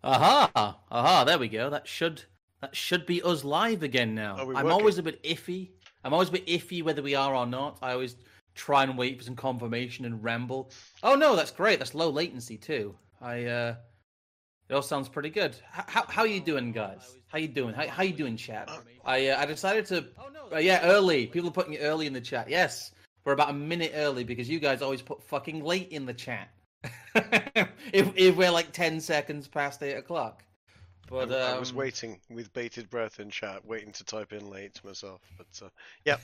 Aha, there we go. That should be us live again now. Are we I'm working? always a bit iffy. I'm always a bit iffy whether we are or not. I always try and wait for some confirmation and ramble. Oh no, that's great. That's low latency too. It all sounds pretty good. How you doing, guys? How you doing? How you doing, chat? I decided to. Yeah, early. People are putting it early in the chat. Yes, we're about a minute early because you guys always put fucking late in the chat. if we're like 10 seconds past 8 o'clock. But I was waiting with bated breath in chat, waiting to type in late myself. But yeah.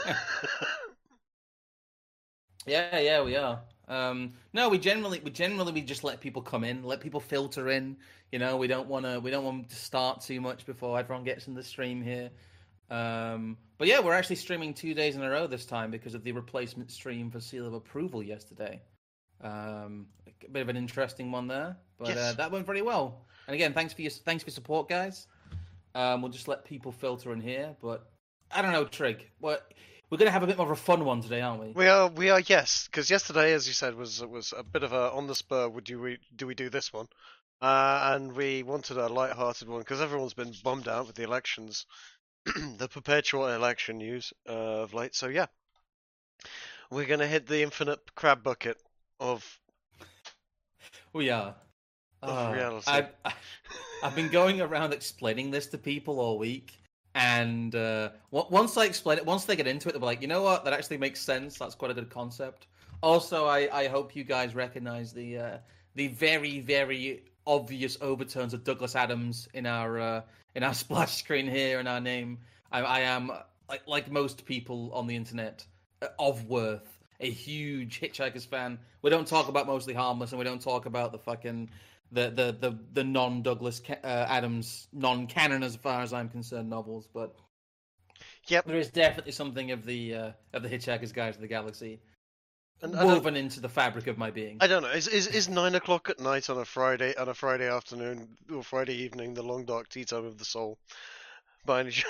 Yeah, we are. No, we generally just let people come in, let people filter in. You know, we don't want to start too much before everyone gets in the stream here. But yeah, we're actually streaming 2 days in a row this time because of the replacement stream for Seal of Approval yesterday. A bit of an interesting one there, but Yes. that went very well. And again, thanks for your support, guys. We'll just let people filter in here, but I don't know, Trig. We're going to have a bit more of a fun one today, aren't we? We are, yes. Because yesterday, as you said, was a bit of a on the spur. Do we do this one? And we wanted a light-hearted one because everyone's been bummed out with the elections, the perpetual election news of late. So yeah, we're gonna hit the infinite crab bucket of We are. reality. I've been going around explaining this to people all week, and once I explain it, once they get into it, they'll be like, you know what, that actually makes sense. That's quite a good concept. Also, I hope you guys recognize the very, very obvious overtones of Douglas Adams in our splash screen here in our name. I am like most people on the internet of worth, a huge Hitchhiker's fan. We don't talk about Mostly Harmless, and we don't talk about the fucking the non-Douglas Adams, non-canon as far as I'm concerned novels. But Yep. there is definitely something of the Hitchhiker's Guide to the Galaxy And woven into the fabric of my being. I don't know. Is 9 o'clock at night on a Friday afternoon or Friday evening the long dark tea time of the soul? By any chance?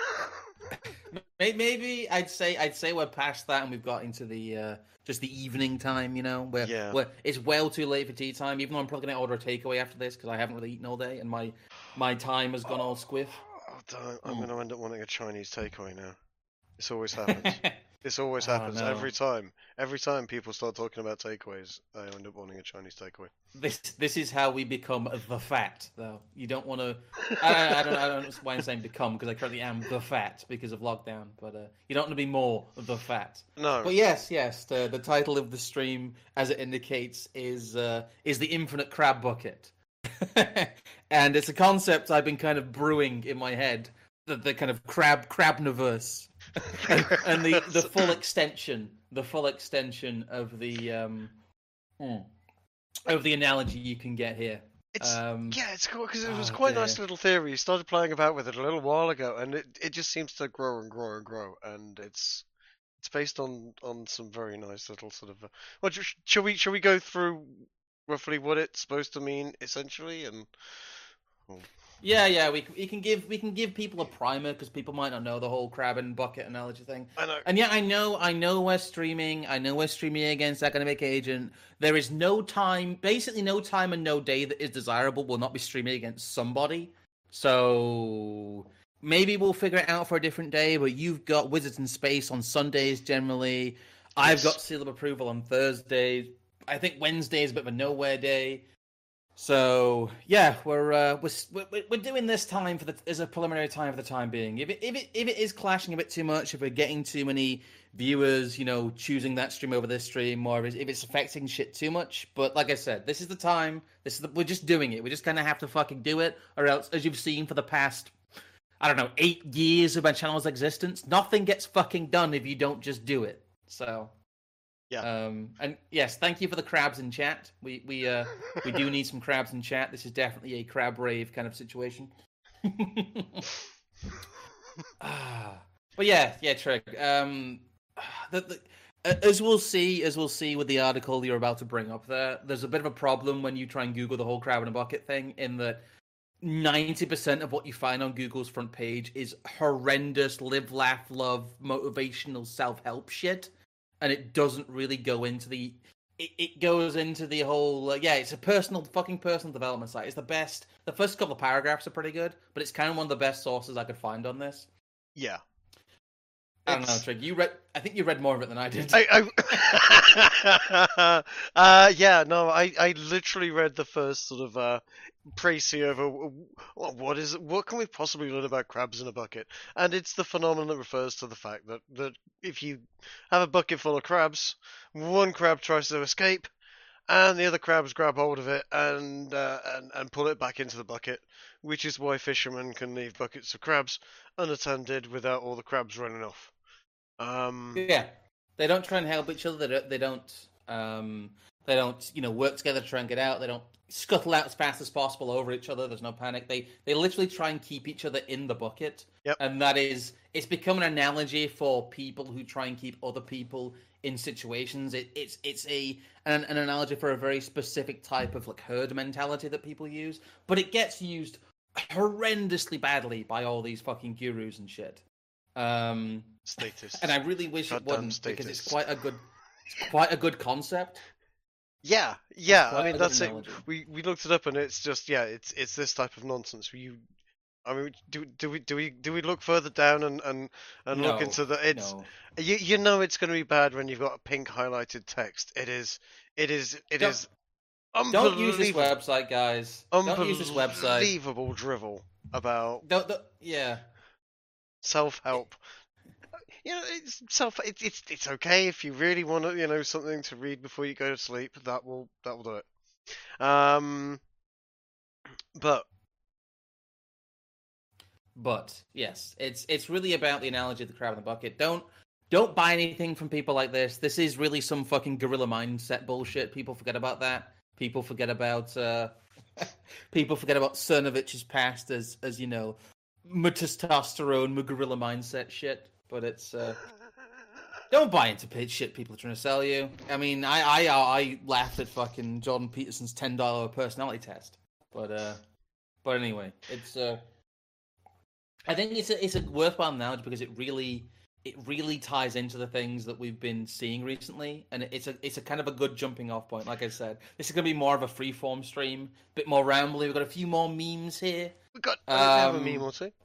Maybe I'd say we're past that and we've got into the just the evening time, you know, where it's well too late for tea time. Even though I'm probably gonna order a takeaway after this because I haven't really eaten all day and my time has gone all squiff. Oh, damn, I'm going to end up wanting a Chinese takeaway now. This always happens. This always happens no. every time. Every time people start talking about takeaways, I end up wanting a Chinese takeaway. This is how we become the fat, though. You don't want to. I don't know why I'm saying become because I currently am the fat because of lockdown. But you don't want to be more the fat. No. But yes. The title of the stream, as it indicates, is the Infinite Crab Bucket, and it's a concept I've been kind of brewing in my head. The kind of crabniverse. and the full extension of the analogy you can get here. It's cool because it was quite a nice little theory. You started playing about with it a little while ago, and it just seems to grow and grow and grow, and it's based on some very nice little sort of. Well, shall we go through roughly what it's supposed to mean essentially and. Yeah, we can give people a primer because people might not know the whole crab and bucket analogy thing. I know. And yeah, I know we're streaming. I know we're streaming against Economic Agent. There is no time, basically no time and no day that is desirable will not be streaming against somebody. So maybe we'll figure it out for a different day. But you've got Wizards in Space on Sundays generally. I've got Seal of Approval on Thursdays. I think Wednesday is a bit of a nowhere day. So yeah, we're doing this time as a preliminary time for the time being. If it is clashing a bit too much, if we're getting too many viewers, you know, choosing that stream over this stream, or if it's affecting shit too much. But like I said, this is the time. We're just doing it. We just kind of have to fucking do it, or else, as you've seen for the past, I don't know, 8 years of my channel's existence, nothing gets fucking done if you don't just do it. So. Yeah. And yes, thank you for the crabs in chat. We do need some crabs in chat. This is definitely a crab rave kind of situation. But yeah, Trig. As we'll see with the article you're about to bring up there's a bit of a problem when you try and Google the whole crab in a bucket thing, in that 90% of what you find on Google's front page is horrendous live, laugh, love, motivational self-help shit. And it doesn't really go into the it goes into the whole it's a fucking personal development site. It's the best. The first couple of paragraphs are pretty good, but it's kind of one of the best sources I could find on this. Yeah. I don't know, Trig. I think you read more of it than I did. I literally read the first sort of précis over what can we possibly learn about crabs in a bucket, and it's the phenomenon that refers to the fact that if you have a bucket full of crabs, one crab tries to escape, and the other crabs grab hold of it and pull it back into the bucket, which is why fishermen can leave buckets of crabs unattended without all the crabs running off. Yeah, they don't try and help each other. They don't work together to try and get out. They don't scuttle out as fast as possible over each other. There's no panic. They literally try and keep each other in the bucket. Yep. And it's become an analogy for people who try and keep other people in situations. It's an analogy for a very specific type of herd mentality that people use, but it gets used horrendously badly by all these fucking gurus and shit. Status. And I really wish it wouldn't, because it's quite a good concept. Yeah. I mean, that's it. We looked it up, and it's just it's this type of nonsense. Do we look further down and look into the it's no. you know it's going to be bad when you've got a pink highlighted text. It is unbelievable. Don't use this website, guys. Don't use this website. Unbelievable drivel about self-help. It's okay if you really want to, something to read before you go to sleep. That will do it. But yes, it's really about the analogy of the crab in the bucket. Don't buy anything from people like this. This is really some fucking guerrilla mindset bullshit. People forget about that. People forget about Cernovich's past as testosterone, guerrilla mindset shit. But it's don't buy into shit people are trying to sell you. I mean, I laughed at fucking Jordan Peterson's $10 personality test. But anyway, it's I think it's a worthwhile analogy because it really ties into the things that we've been seeing recently, and it's a kind of a good jumping off point. Like I said, this is going to be more of a freeform stream, a bit more rambly. We've got a few more memes here. We have a meme or two.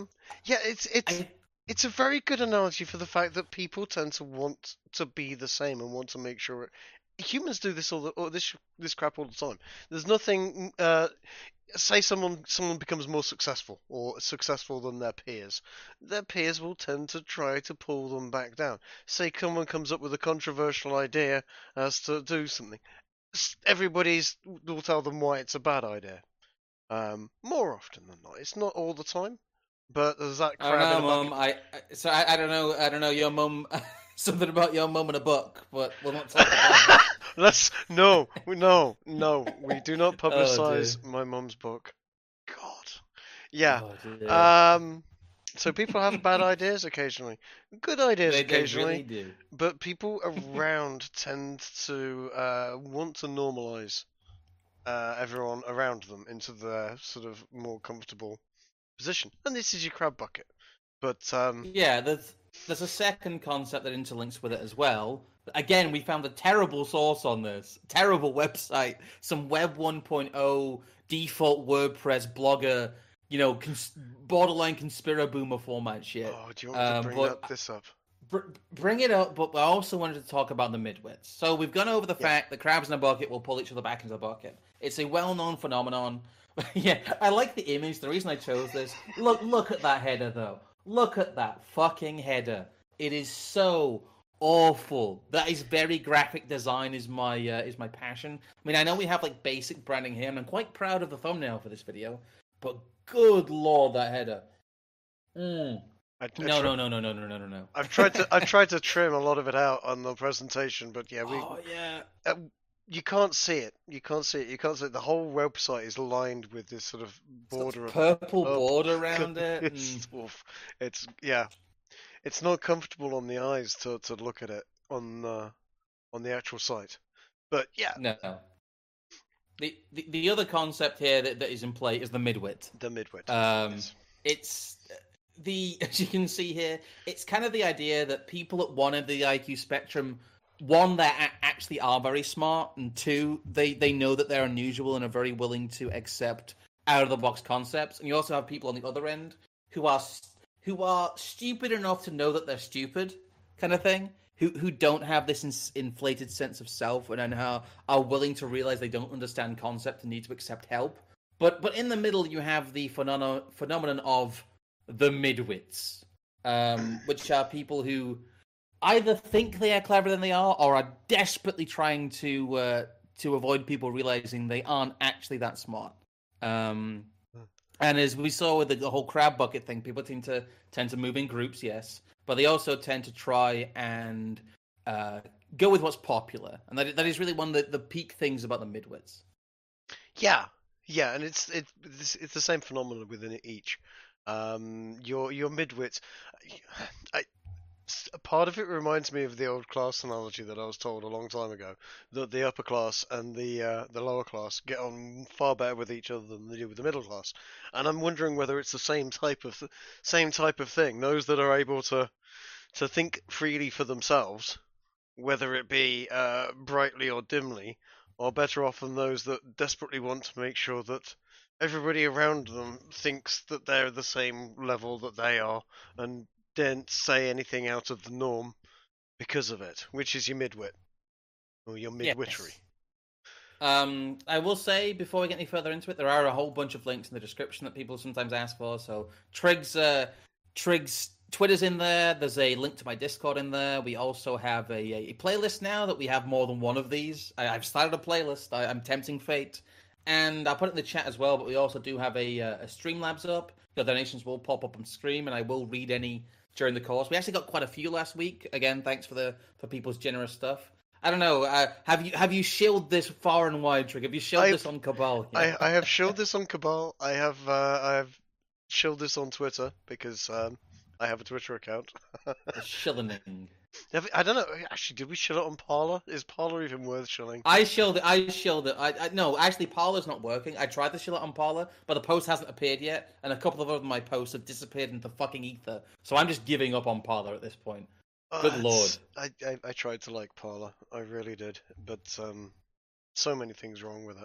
It's a very good analogy for the fact that people tend to want to be the same and want to make sure. Humans do this this crap all the time. There's nothing. Say someone becomes more successful or successful than their peers will tend to try to pull them back down. Say someone comes up with a controversial idea as to do something, everybody will tell them why it's a bad idea. More often than not, it's not all the time, but there's that crab. I don't know, Mum. I don't know your mum. Something about your mum in a book, but we'll not talk about that. No, we do not publicize my mum's book. God. Yeah. So people have bad ideas occasionally. Good ideas occasionally. They really do. But people around tend to want to normalize everyone around them into their sort of more comfortable position. And this is your crab bucket. But there's a second concept that interlinks with it as well. Again, we found a terrible source on this, terrible website, some Web 1.0 default WordPress blogger, borderline conspiraboomer format shit. Oh, do you want me to bring this up? Bring it up, but I also wanted to talk about the midwits. So we've gone over the fact that crabs in a bucket will pull each other back into the bucket. It's a well-known phenomenon. Yeah, I like the image. The reason I chose this, look at that header, though. Look at that fucking header. It is so awful. That is very graphic design is my passion. I mean, I know we have basic branding here, and I'm quite proud of the thumbnail for this video. But good lord, that header. No. I've tried to trim a lot of it out on the presentation, but you can't see it. You can't see it. The whole website is lined with this sort of border of purple border around it. It's not comfortable on the eyes to look at it on the actual site. But yeah. No. The other concept here that is in play is the midwit. The midwit. Yes. It's as you can see here, it's kind of the idea that people at one end of the IQ spectrum one, they actually are very smart, and two, they know that they're unusual and are very willing to accept out of the box concepts. And you also have people on the other end who are stupid enough to know that they're stupid, kind of thing. Who don't have this inflated sense of self, and are willing to realize they don't understand concept and need to accept help. But in the middle, you have the phenomenon of the midwits, which are people who either think they are cleverer than they are, or are desperately trying to avoid people realizing they aren't actually that smart. And as we saw with the whole crab bucket thing, people tend to move in groups, yes, but they also tend to try and go with what's popular, and that is really one of the peak things about the midwits. Yeah, and it's the same phenomenon within each. Your midwits, a part of it reminds me of the old class analogy that I was told a long time ago, that the upper class and the lower class get on far better with each other than they do with the middle class. And I'm wondering whether it's the same type of thing. Those that are able to think freely for themselves, whether it be brightly or dimly, are better off than those that desperately want to make sure that everybody around them thinks that they're the same level that they are, and didn't say anything out of the norm because of it, which is your midwit, or your midwittery. Yes. I will say, before we get any further into it, there are a whole bunch of links in the description that people sometimes ask for. So Trig's Twitter's in there. There's a link to my Discord in there. We also have a playlist now that we have more than one of these. I've started a playlist. I'm tempting fate. And I'll put it in the chat as well, but we also do have a Streamlabs up. The donations will pop up on stream, and I will read any during the course. We actually got quite a few last week. Again, thanks for people's generous stuff. I don't know. Have you shilled this far and wide, Trig? Have you shilled this on Cabal? Yeah. I have shilled this on Cabal. I have shilled this on Twitter because I have a Twitter account. Shilling. I don't know. Actually, did we shill it on Parler? Is Parler even worth shilling? I shilled it. No, actually, Parler's not working. I tried to shill it on Parler, but the post hasn't appeared yet, and a couple of other my posts have disappeared into fucking ether. So I'm just giving up on Parler at this point. Good lord. I tried to like Parler. I really did, but so many things wrong with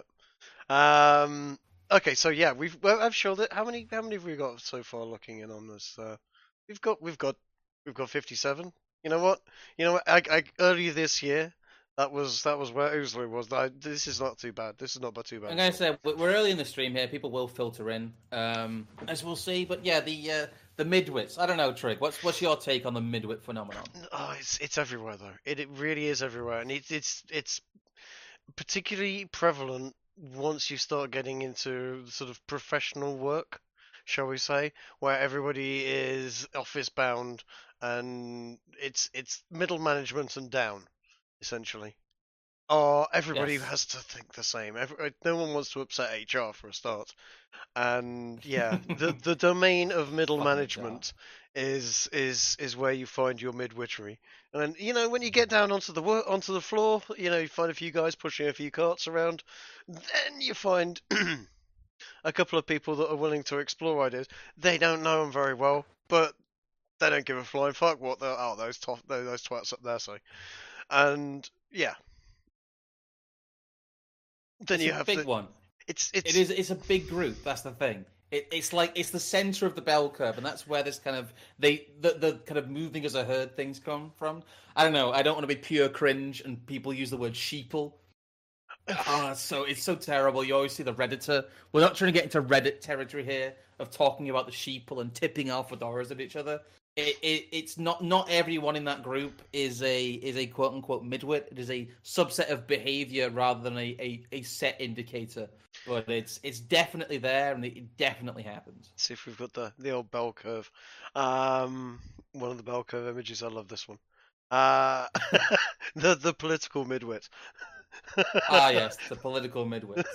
it. Okay, so yeah, I've shilled it. How many have we got so far looking in on this? We've got 57. You know what? I earlier this year, that was where Oozler was. This is not too bad. This is not too bad. I'm gonna say we're early in the stream here. People will filter in, as we'll see. But yeah, the midwits. I don't know, Trig. What's your take on the midwit phenomenon? Oh, it's everywhere though. It really is everywhere, and it's particularly prevalent once you start getting into sort of professional work, shall we say, where everybody is office bound. And it's middle management and down, essentially. Or everybody has to think the same. No one wants to upset HR for a start. And yeah, the domain of middle management is where you find your midwittery. And then, when you get down onto the floor, you find a few guys pushing a few carts around. Then you find a couple of people that are willing to explore ideas. They don't know them very well, but they don't give a flying fuck what those twats up there say. And yeah, then you have a big one. It's a big group. That's the thing. It's the center of the bell curve, and that's where this kind of the kind of moving as a herd things come from. I don't know. I don't want to be pure cringe, and people use the word sheeple. It's so terrible. You always see the Redditor. We're not trying to get into Reddit territory here of talking about the sheeple and tipping our fedoras at each other. It's not everyone in that group is a quote unquote midwit. It is a subset of behavior rather than a set indicator. But it's definitely there, and it definitely happens. Let's see if we've got the old bell curve. One of the bell curve images. I love this one. The political midwit. Yes, the political midwit.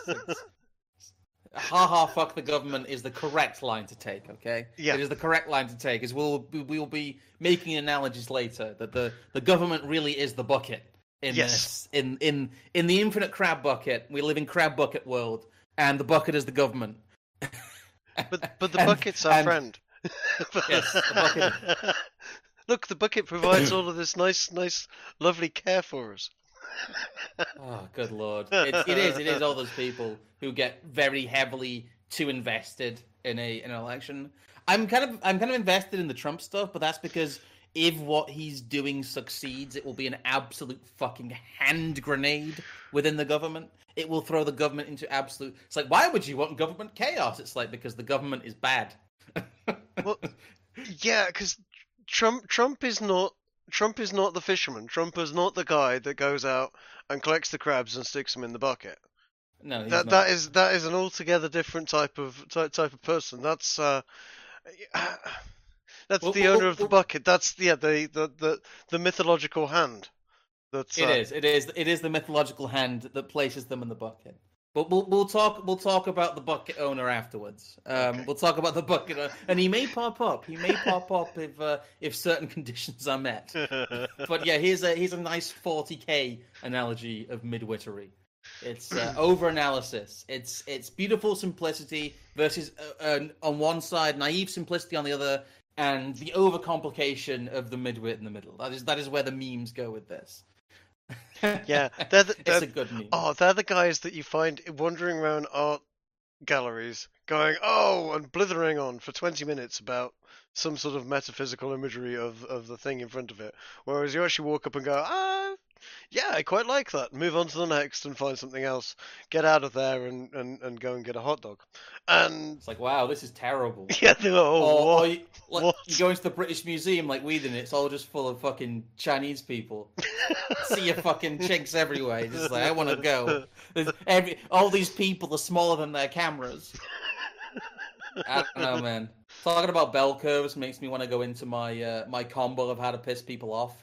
Ha, fuck the government is the correct line to take, okay? Yeah. It is the correct line to take, as we'll be making analogies later, that the government really is the bucket in this. In the infinite crab bucket, we live in crab bucket world, and the bucket is the government. But the bucket's our friend. Yes, the bucket. Look, the bucket provides all of this nice, lovely care for us. Oh, good lord! It is all those people who get very heavily too invested in an election. I'm kind of invested in the Trump stuff, but that's because if what he's doing succeeds, it will be an absolute fucking hand grenade within the government. It will throw the government into absolute. It's like, why would you want government chaos? It's like because the government is bad. Well, yeah, because Trump is not the fisherman. Trump is not the guy that goes out and collects the crabs and sticks them in the bucket. No, he's That not. that is an altogether different type of person. That's that's Well, the owner of the bucket. That's the mythological hand. That's It is the mythological hand that places them in the bucket. But we'll talk about the bucket owner afterwards. Okay. We'll talk about the bucket owner, and he may pop up. He may pop up if certain conditions are met. But yeah, here's a nice 40k analogy of midwittery. It's over analysis. It's beautiful simplicity versus on one side naive simplicity on the other, and the overcomplication of the midwit in the middle. That is where the memes go with this. Yeah, it's a good meme. Oh, they're the guys that you find wandering around art galleries, going and blithering on for 20 minutes about some sort of metaphysical imagery of the thing in front of it. Whereas you actually walk up and go, yeah, I quite like that. Move on to the next and find something else. Get out of there and go and get a hot dog. And it's like, wow, this is terrible. yeah, or you go into the British Museum like we did, and it's all just full of fucking Chinese people. See your fucking chinks everywhere. You're just like, I want to go. All these people are smaller than their cameras. I don't know, man. Talking about bell curves makes me want to go into my combo of how to piss people off.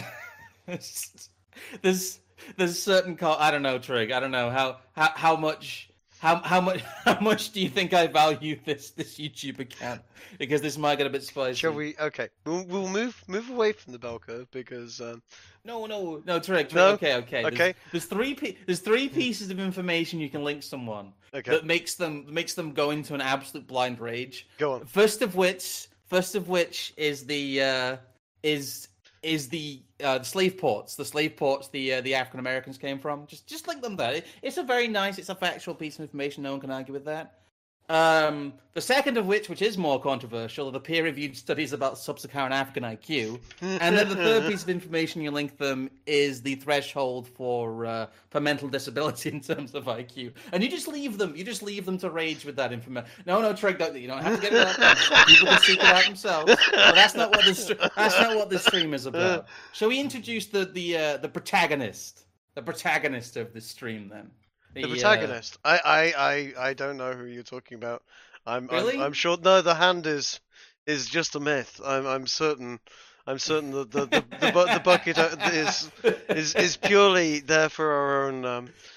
There's certain I don't know, Trig. I don't know how much do you think I value this YouTube account? Because this might get a bit spicy. Shall we? Okay, we'll move away from the bell curve because no, Trig. No? Okay. There's three pieces of information you can link someone that makes them go into an absolute blind rage. Go on. First of which is the slave ports, the African Americans came from. Just link them there. It's a factual piece of information. No one can argue with that. The second of which is more controversial, are the peer-reviewed studies about sub-Saharan African IQ. And then the third piece of information you link them is the threshold for mental disability in terms of IQ. And you just leave them to rage with that information. No, Treg, you don't have to get it out. People can seek it out themselves. But that's not what this stream is about. Shall we introduce the protagonist of this stream then? The protagonist. I don't know who you're talking about. Really? I'm sure. No, the hand is just a myth. I'm certain. The bucket is purely there for our own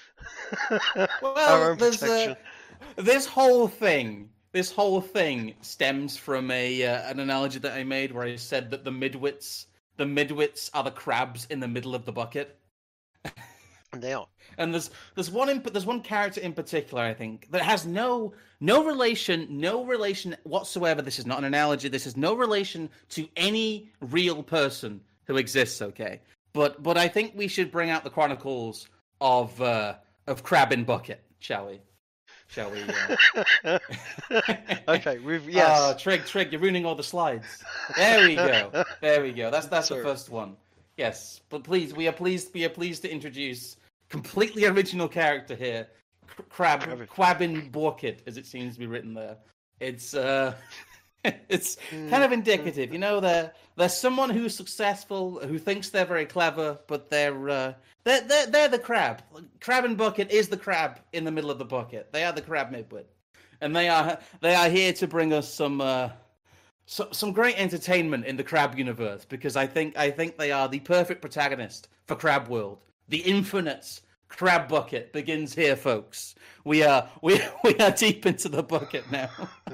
our own protection. This whole thing stems from an analogy that I made where I said that the midwits are the crabs in the middle of the bucket. And they are. And there's one character in particular, I think, that has no relation whatsoever. This is not an analogy. This is no relation to any real person who exists. Okay, but I think we should bring out the chronicles of Crab in Bucket, shall we? Okay, yes. Trig, you're ruining all the slides. There we go. That's the first one. Yes, but please, we are pleased to introduce completely original character here, Quabin Borkit, as it seems to be written there. It's it's kind of indicative, There's someone who's successful, who thinks they're very clever, but they're the crab. Crab in Bucket is the crab in the middle of the bucket. They are the crab midwit, and they are here to bring us some great entertainment in the Crab universe, because I think they are the perfect protagonist for Crab World. The infinite Crab Bucket begins here, folks. We are deep into the bucket now.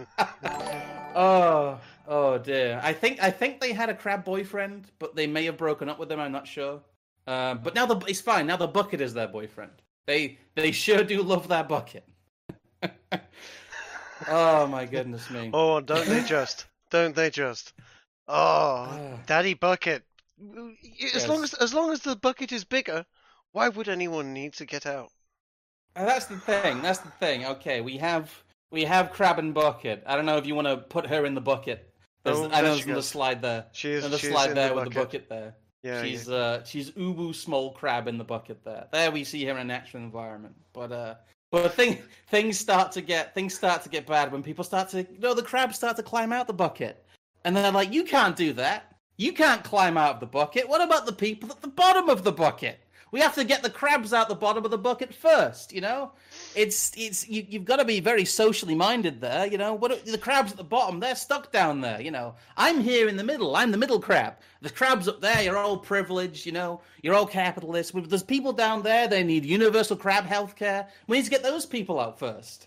Oh dear. I think they had a crab boyfriend, but they may have broken up with him. I'm not sure. But now it's fine. Now the bucket is their boyfriend. They sure do love that bucket. Oh my goodness me. Oh, don't they just? Don't they just? Oh, Ah, Daddy Bucket. yes. As long as the bucket is bigger, why would anyone need to get out? And that's the thing. That's the thing. Okay, we have Crab and Bucket. I don't know if you want to put her in the bucket. Oh, I there know she there's another goes. slide there. Another She is slide in the there with the bucket. bucket there. Yeah, yeah. She's Ubu small crab in the bucket there. There we see her in a natural environment. But things start to get bad when people start to the crabs start to climb out the bucket. And they're like, you can't do that. You can't climb out of the bucket. What about the people at the bottom of the bucket? We have to get the crabs out the bottom of the bucket first, you know? You've got to be very socially minded there, you know? What the crabs at the bottom, they're stuck down there, you know? I'm here in the middle. I'm the middle crab. The crabs up there, you're all privileged, you know? You're all capitalists. There's people down there, they need universal crab healthcare. We need to get those people out first.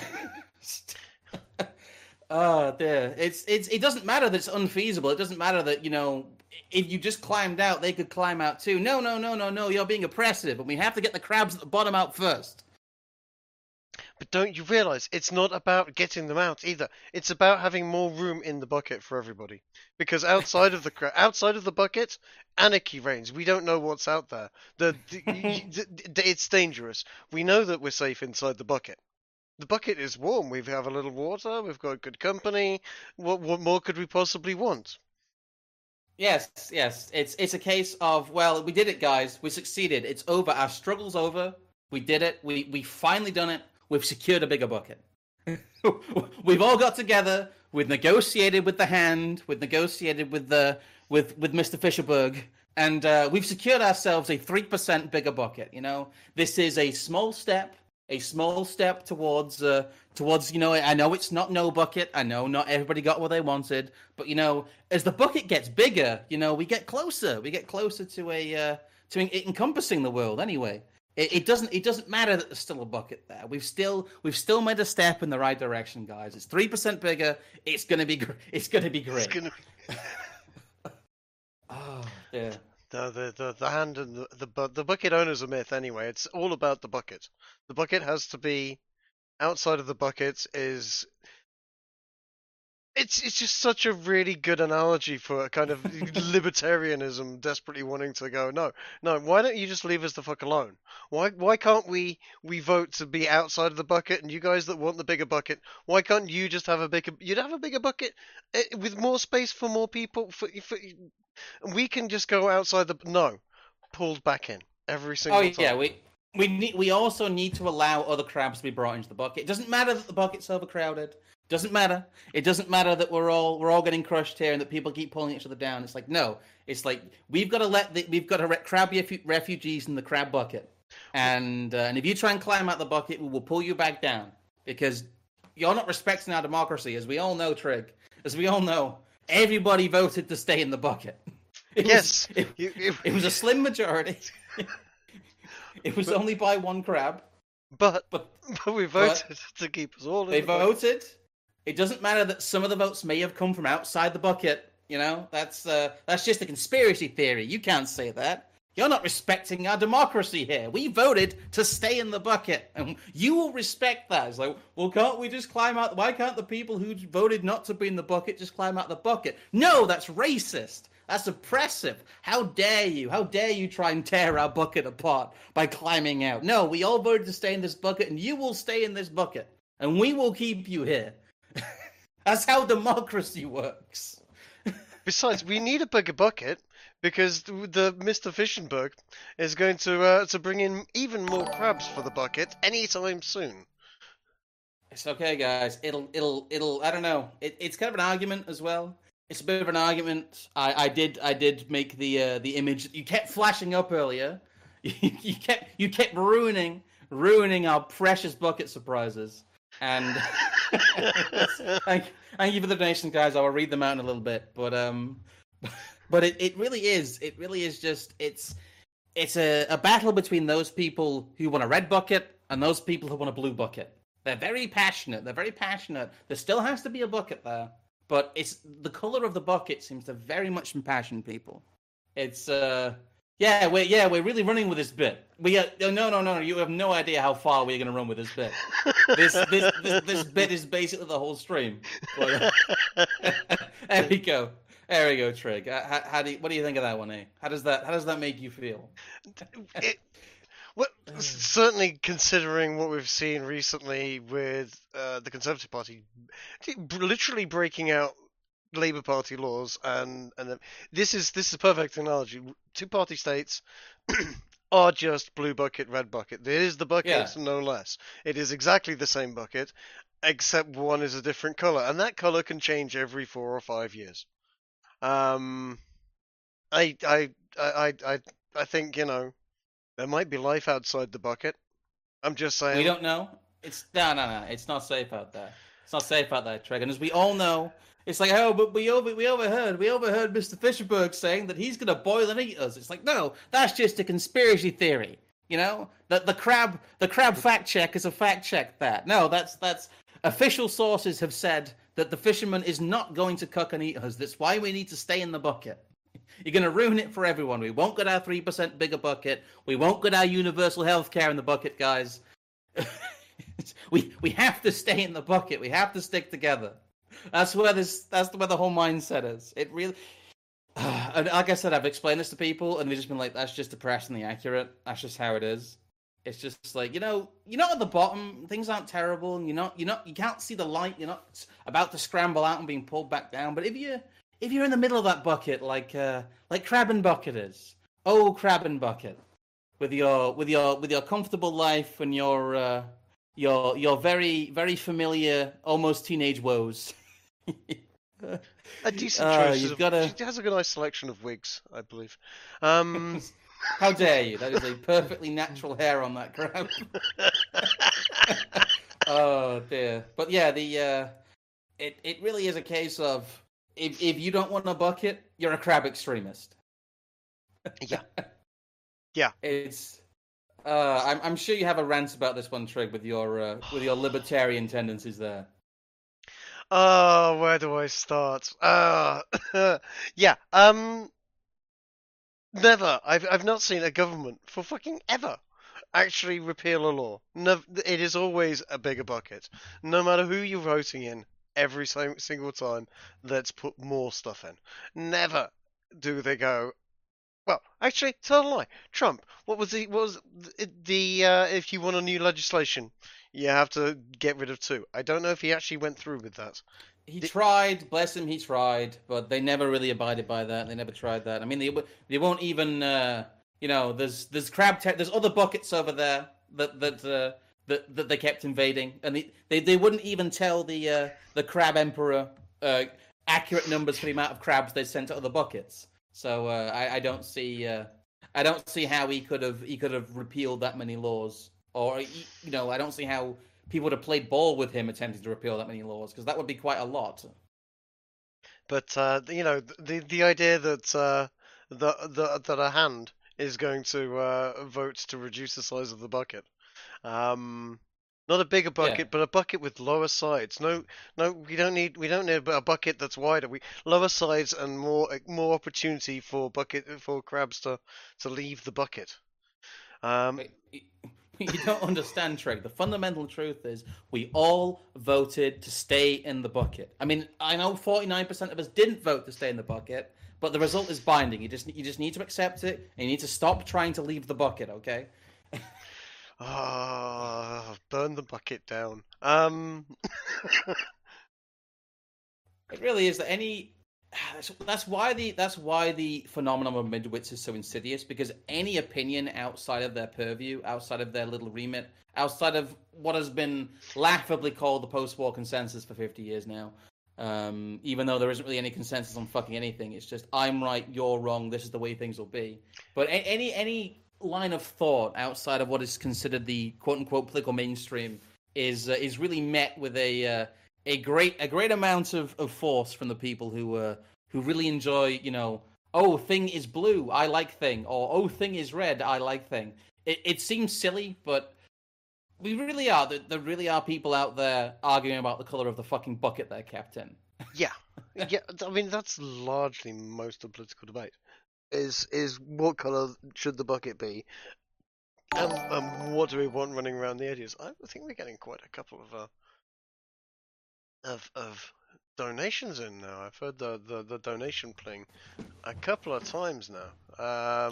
Oh dear. It doesn't matter that it's unfeasible. It doesn't matter that, if you just climbed out, they could climb out too. No, no, no, no, no. You're being oppressive, and we have to get the crabs at the bottom out first. But don't you realize it's not about getting them out either? It's about having more room in the bucket for everybody. Because outside of the bucket, anarchy reigns. We don't know what's out there. It's dangerous. We know that we're safe inside the bucket. The bucket is warm. We have a little water. We've got good company. What more could we possibly want? Yes, yes. It's a case of, well, we did it, guys. We succeeded. It's over. Our struggle's over. We did it. We finally done it. We've secured a bigger bucket. We've all got together. We've negotiated with the Hand. We've negotiated with Mr. Fisherberg, and we've secured ourselves a 3% bigger bucket. This is a small step towards I know it's not no bucket. I know not everybody got what they wanted, but as the bucket gets bigger, we get closer. We get closer to to encompassing the world anyway. It doesn't matter that there's still a bucket there. We've still made a step in the right direction, guys. It's 3% bigger. It's gonna be great. It's gonna be... Oh yeah. The Hand and the bucket owner's a myth anyway. It's all about the bucket. The bucket has to be outside of the bucket is. It's just such a really good analogy for a kind of libertarianism desperately wanting to go, no, why don't you just leave us the fuck alone? Why can't we vote to be outside of the bucket, and you guys that want the bigger bucket, why can't you just have you'd have a bigger bucket with more space for more people, we can just go outside no, pulled back in every single time. Yeah, we also need to allow other crabs to be brought into the bucket. It doesn't matter that the bucket's overcrowded. Doesn't matter. It doesn't matter that we're all getting crushed here and that people keep pulling each other down. It's like no. It's like we've got to let crab refugees in the crab bucket, and if you try and climb out the bucket, we will pull you back down because you're not respecting our democracy, as we all know, Trig. As we all know, everybody voted to stay in the bucket. It was a slim majority. It was only by one crab. But we voted to keep us all in the bucket. They voted. It doesn't matter that some of the votes may have come from outside the bucket. That's just a conspiracy theory. You can't say that. You're not respecting our democracy here. We voted to stay in the bucket, and you will respect that. It's like, well, can't we just climb out? Why can't the people who voted not to be in the bucket just climb out the bucket? No, that's racist. That's oppressive. How dare you? How dare you try and tear our bucket apart by climbing out? No, we all voted to stay in this bucket, and you will stay in this bucket, and we will keep you here. That's how democracy works. Besides, we need a bigger bucket because the Mr. Fishenberg is going to bring in even more crabs for the bucket anytime soon. It's okay, guys. It'll. I don't know. It's kind of an argument as well. It's a bit of an argument. I did make the image that you kept flashing up earlier. You kept ruining our precious bucket surprises. And thank you for the donation, guys. I will read them out in a little bit, but it really is just it's a battle between those people who want a red bucket and those people who want a blue bucket. They're very passionate. There still has to be a bucket there, but it's the color of the bucket seems to very much impassion people. It's we're really running with this bit. No. You have no idea how far we're going to run with this bit. This bit is basically the whole stream. But, there we go. There we go, Trig. What do you think of that one, eh? How does that make you feel? It, well, certainly considering what we've seen recently with the Conservative Party literally breaking out Labour Party laws, and this is a perfect analogy. Two-party states are just blue bucket, red bucket. It is the bucket, Yeah. no less. It is exactly the same bucket, except one is a different color, and that color can change every 4 or 5 years. Um, I think there might be life outside the bucket. I'm just We saying. don't know. It's no. It's not safe out there. It's not safe out there, Treg. And as we all know, it's like, oh, but we overheard Mr. Fisherberg saying that he's gonna boil and eat us. It's like, no, that's just a conspiracy theory. You know, that the crab fact check is a fact check. That no, that's official sources have said that the fisherman is not going to cook and eat us. That's why we need to stay in the bucket. You're going to ruin it for everyone. We won't get our 3% bigger bucket. We won't get our universal health care in the bucket, guys. we have to stay in the bucket. We have to stick together. That's where the whole mindset is. It really, and like I said, I've explained this to people, and they've just been like, "That's just depressingly accurate. That's just how it is." It's just like, you're not at the bottom. Things aren't terrible, and you can't see the light. You're not about to scramble out and being pulled back down. But if you're in the middle of that bucket, like Crab and Bucket is, oh Crab and Bucket, with your comfortable life and your very very familiar almost teenage woes. A decent choice. You've got to. She has a good nice selection of wigs, I believe. How dare you? That is a perfectly natural hair on that crab. Oh dear. But yeah, it really is a case of if you don't want a bucket, you're a crab extremist. Yeah. Yeah. It's I'm sure you have a rant about this one, Trig, with your libertarian tendencies there. Oh, where do I start? Yeah. Never. I've not seen a government for fucking ever actually repeal a law. No, it is always a bigger bucket. No matter who you're voting in, every single time, let's put more stuff in. Never do they go. Well, actually, tell a lie. Trump. What was if you want a new legislation, you have to get rid of two. I don't know if he actually went through with that. He tried, bless him, he tried, but they never really abided by that. They never tried that. I mean, they won't even, there's there's other buckets over there that they kept invading, and they wouldn't even tell the crab emperor accurate numbers for the amount of crabs they sent to other buckets. So I don't see how he could have repealed that many laws, or I don't see how people would have played ball with him attempting to repeal that many laws, because that would be quite a lot. But the idea that that a hand is going to vote to reduce the size of the bucket, not a bigger bucket, but a bucket with lower sides. No, we don't need a bucket that's wider. We lower sides and more opportunity for crabs to leave the bucket. You don't understand, Treg. The fundamental truth is we all voted to stay in the bucket. I mean, I know 49% of us didn't vote to stay in the bucket, but the result is binding. You just need to accept it, and you need to stop trying to leave the bucket, okay? Burn the bucket down. It really is. That's why the phenomenon of midwits is so insidious, because any opinion outside of their purview, outside of their little remit, outside of what has been laughably called the post-war consensus for 50 years now, even though there isn't really any consensus on fucking anything, it's just I'm right, you're wrong, this is the way things will be. But any line of thought outside of what is considered the quote-unquote political mainstream is really met with a great amount of force from the people who really enjoy, oh, thing is blue, I like thing, or oh, thing is red, I like thing. It seems silly, but we really are. There really are people out there arguing about the color of the fucking bucket they're kept in. Yeah. I mean, that's largely most of political debate. Is what color should the bucket be, and what do we want running around the edges? I think we're getting quite a couple of donations in now. I've heard the donation pling a couple of times now.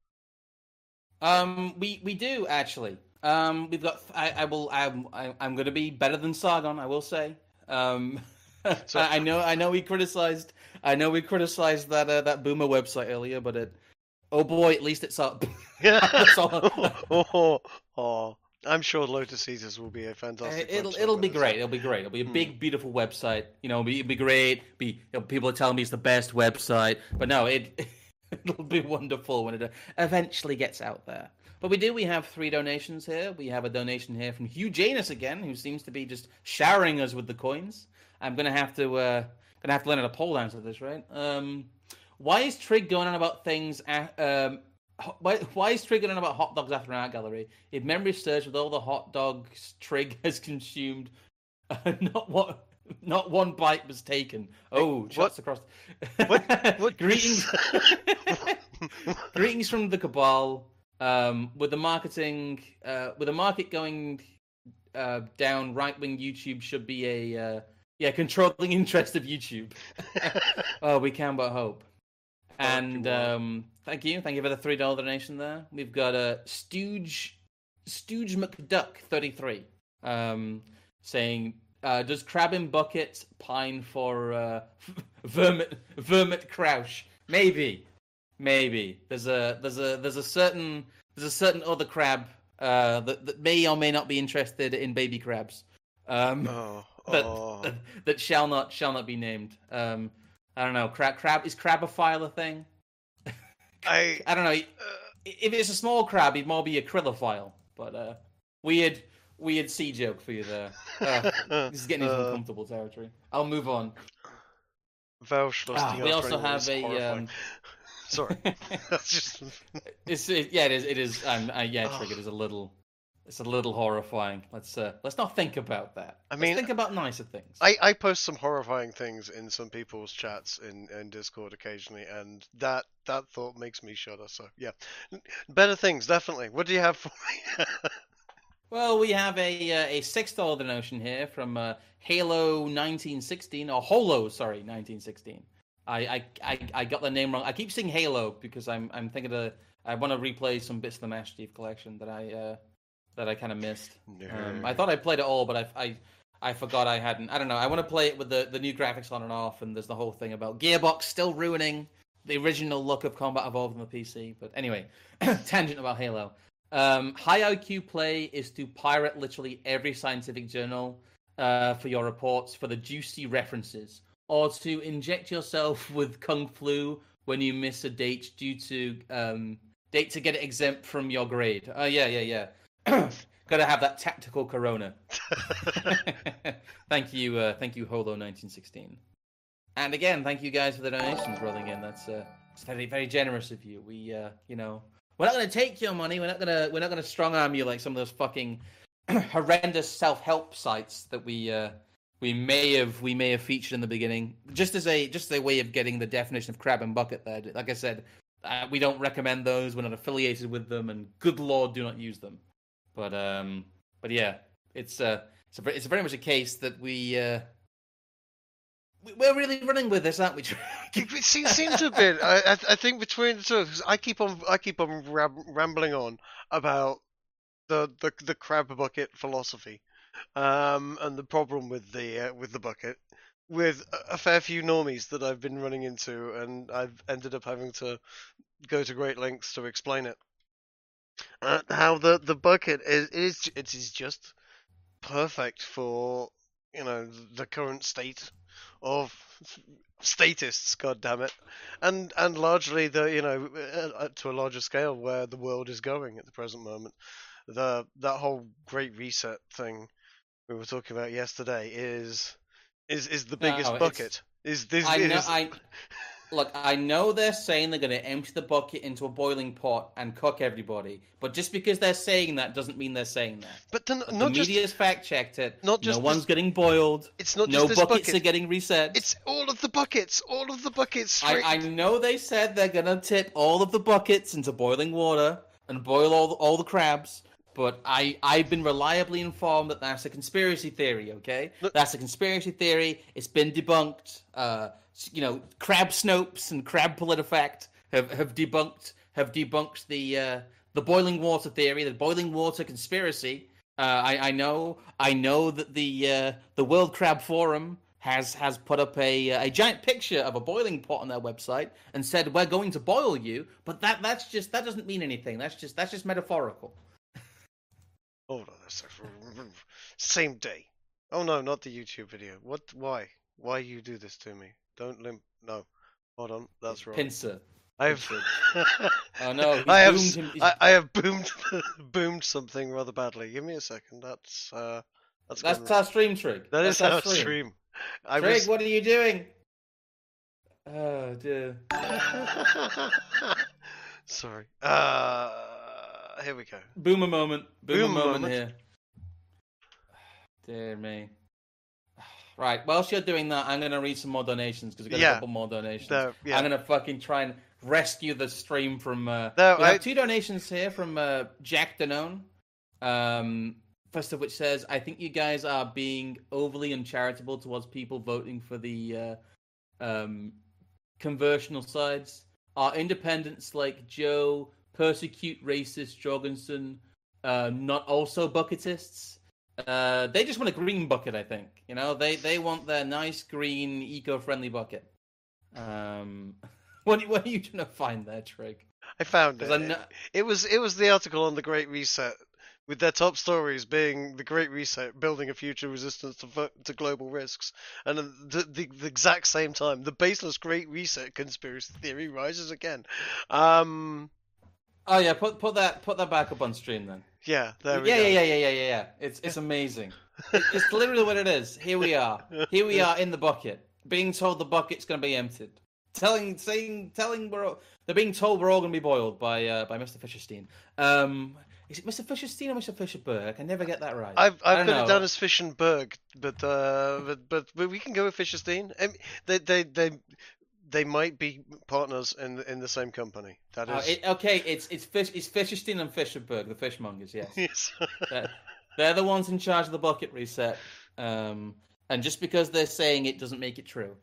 We do actually. We've got. I will. I'm going to be better than Sargon. I will say. So- I know. We criticized. I know we criticized that Boomer website earlier, but oh boy, at least it's up. That's all. Oh, I'm sure Lotus Eaters will be a fantastic. It'll be great. It'll be great. It'll be a big, beautiful website. It'll be great. People are telling me it's the best website, but no, it'll be wonderful when it eventually gets out there. But we have 3 donations here. We have a donation here from Hugh Janus again, who seems to be just showering us with the coins. I'm gonna have to learn how to pole dance with this, right? Why is Trig going on about things? Why is Trig going on about hot dogs after an art gallery? If memory serves, with all the hot dogs Trig has consumed, not one bite was taken. Oh, shots across. What? Greetings, greetings from the Cabal. With the market going down, right-wing YouTube should be a controlling interest of YouTube. Oh, we can but hope. And thank you for the $3 donation there. We've got a Stooge McDuck 33 saying, does Crab in Bucket pine for Vermit Crouch? Maybe. There's a certain other crab that may or may not be interested in baby crabs. That shall not be named. I don't know. Crab is crabophile a thing? I don't know. If it's a small crab, he'd more be a kryllophile. But weird sea joke for you there. This is getting into uncomfortable territory. I'll move on. We also have a. Sorry, that's just. It is. Trig, it is a little. It's a little horrifying. Let's not think about that. Let's think about nicer things. I post some horrifying things in some people's chats in Discord occasionally, and that thought makes me shudder. So yeah, better things definitely. What do you have for me? Well, we have a $6 donation here from Halo 1916 or Holo, sorry, 1916. I got the name wrong. I keep saying Halo because I'm thinking I want to replay some bits of the Master Chief Collection that I kind of missed. No. I thought I played it all, but I forgot I hadn't. I don't know. I want to play it with the new graphics on and off, and there's the whole thing about Gearbox still ruining the original look of Combat Evolved on the PC. But anyway, tangent about Halo. High IQ play is to pirate literally every scientific journal for your reports for the juicy references, or to inject yourself with Kung Flu when you miss a date due to date to get it exempt from your grade. Yeah. Gotta have that tactical corona. Thank you, Holo 1916. And again, thank you guys for the donations rolling in. That's it's very, very generous of you. We, we're not gonna take your money. We're not gonna strong arm you like some of those fucking horrendous self-help sites that we may have featured in the beginning. Just as a way of getting the definition of crab and bucket there. Like I said, we don't recommend those. We're not affiliated with them, and good lord, do not use them. But yeah, it's very much a case that we're really running with this, aren't we? It seems a bit. I think between the two of us, I keep on rambling on about the crab bucket philosophy, and the problem with the bucket, with a fair few normies that I've been running into, and I've ended up having to go to great lengths to explain it. How the bucket is just perfect for the current state of statists, god damn it, and largely to a larger scale where the world is going at the present moment. That whole Great Reset thing we were talking about yesterday is the biggest bucket. Look, I know they're saying they're going to empty the bucket into a boiling pot and cook everybody, but just because they're saying that doesn't mean they're saying that. But the media's fact-checked it. Not just one's getting boiled. It's not just this buckets bucket. Are getting reset. It's all of the buckets. All of the buckets. Straight. I know they said they're going to tip all of the buckets into boiling water and boil all the crabs, but I've been reliably informed that that's a conspiracy theory. Okay, that's a conspiracy theory. It's been debunked. Crab Snopes and Crab PolitiFact have debunked the boiling water theory, the boiling water conspiracy. I know that the World Crab Forum has put up a giant picture of a boiling pot on their website and said we're going to boil you, but that doesn't mean anything. That's just metaphorical. Hold on a second. Same day. Oh no, not the YouTube video. What? Why you do this to me? Don't limp. No. Hold on. That's wrong. Pincer. I've. Oh no! I have boomed something rather badly. Give me a second. That's our stream trick. That is our stream. Trig, what are you doing? Oh dear. Sorry. Here we go. Boomer moment. Boomer moment here. Dear me. Right, whilst you're doing that, I'm going to read some more donations, because we've got a couple more donations. I'm going to fucking try and rescue the stream from... we have 2 donations here from Jack Danone. First of which says, I think you guys are being overly uncharitable towards people voting for the conversional sides. Are independents like Joe, persecute racist Jorgensen, not also bucketists? They just want a green bucket, I think. You know, they want their nice green eco-friendly bucket. What are you trying to find there, Trig? I found it. It was the article on the Great Reset, with their top stories being the Great Reset, building a future resistance to global risks, and the exact same time, the baseless Great Reset conspiracy theory rises again. Oh yeah, put that back up on stream then. Yeah, there we go. Yeah. It's amazing. It's literally what it is. Here we are in the bucket, being told the bucket's going to be emptied. Telling they're being told we're all going to be boiled by Mr. Fischerstein. Is it Mr. Fischerstein or Mr. Fischerberg? I can never get that right. I've got it down as Fischerberg, but we can go with Fischerstein. They might be partners in the same company. That is It's Fischerstein and Fischerberg, the fishmongers. Yes. Yes. They're the ones in charge of the bucket reset. And just because they're saying it doesn't make it true.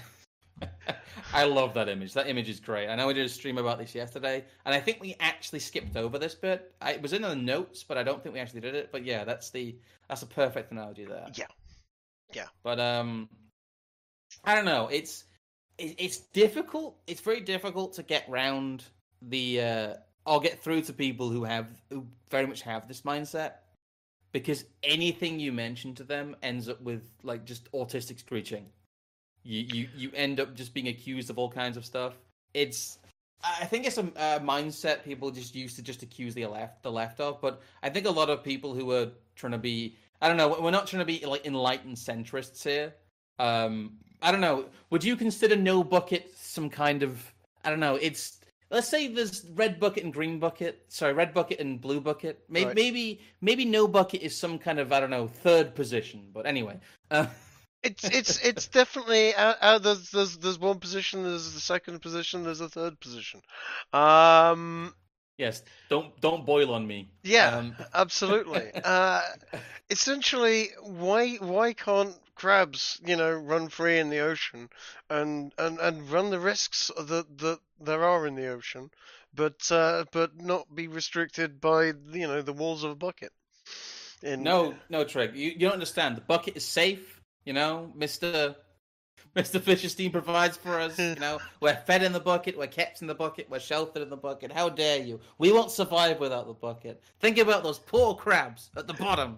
I love that image. That image is great. I know we did a stream about this yesterday, and I think we actually skipped over this bit. It was in the notes, but I don't think we actually did it. But yeah, that's a perfect analogy there. Yeah. But I don't know. It's difficult. It's very difficult to get round or get through to people who very much have this mindset, because anything you mention to them ends up with like just autistic screeching. You end up just being accused of all kinds of stuff. I think it's a mindset people just used to just accuse the left of, but I think a lot of people who are trying to be, I don't know, we're not trying to be like enlightened centrists here. I don't know. Would you consider no bucket some kind of, I don't know, let's say there's red bucket and green bucket. Sorry, red bucket and blue bucket. Maybe no bucket is some kind of, I don't know, third position. But anyway, It's definitely there's one position, there's the second position, there's a third position. Yes, don't boil on me. Yeah, absolutely. Essentially, why can't crabs, run free in the ocean and run the risks that there are in the ocean, but not be restricted by the walls of a bucket? No, Trig, you don't understand. The bucket is safe. Mr. Fischerstein provides for us. We're fed in the bucket, we're kept in the bucket, we're sheltered in the bucket. How dare you? We won't survive without the bucket. Think about those poor crabs at the bottom.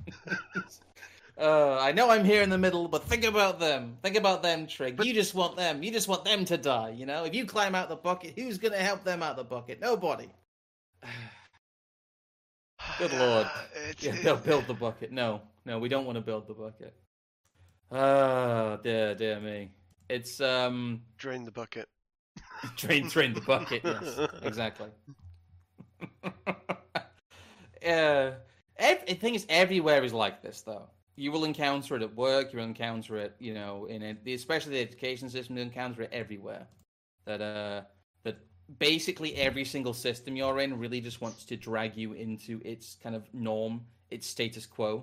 I know I'm here in the middle, but think about them. Think about them, Trig. You just want them. You just want them to die. If you climb out the bucket, who's going to help them out the bucket? Nobody. Good Lord. They'll build the bucket. No, we don't want to build the bucket. Oh, dear me. It's drain the bucket. Drain the bucket. Yes, exactly. The thing is, everywhere is like this, though. You will encounter it at work. You will encounter it, especially the education system. You encounter it everywhere. That basically every single system you're in really just wants to drag you into its kind of norm, its status quo.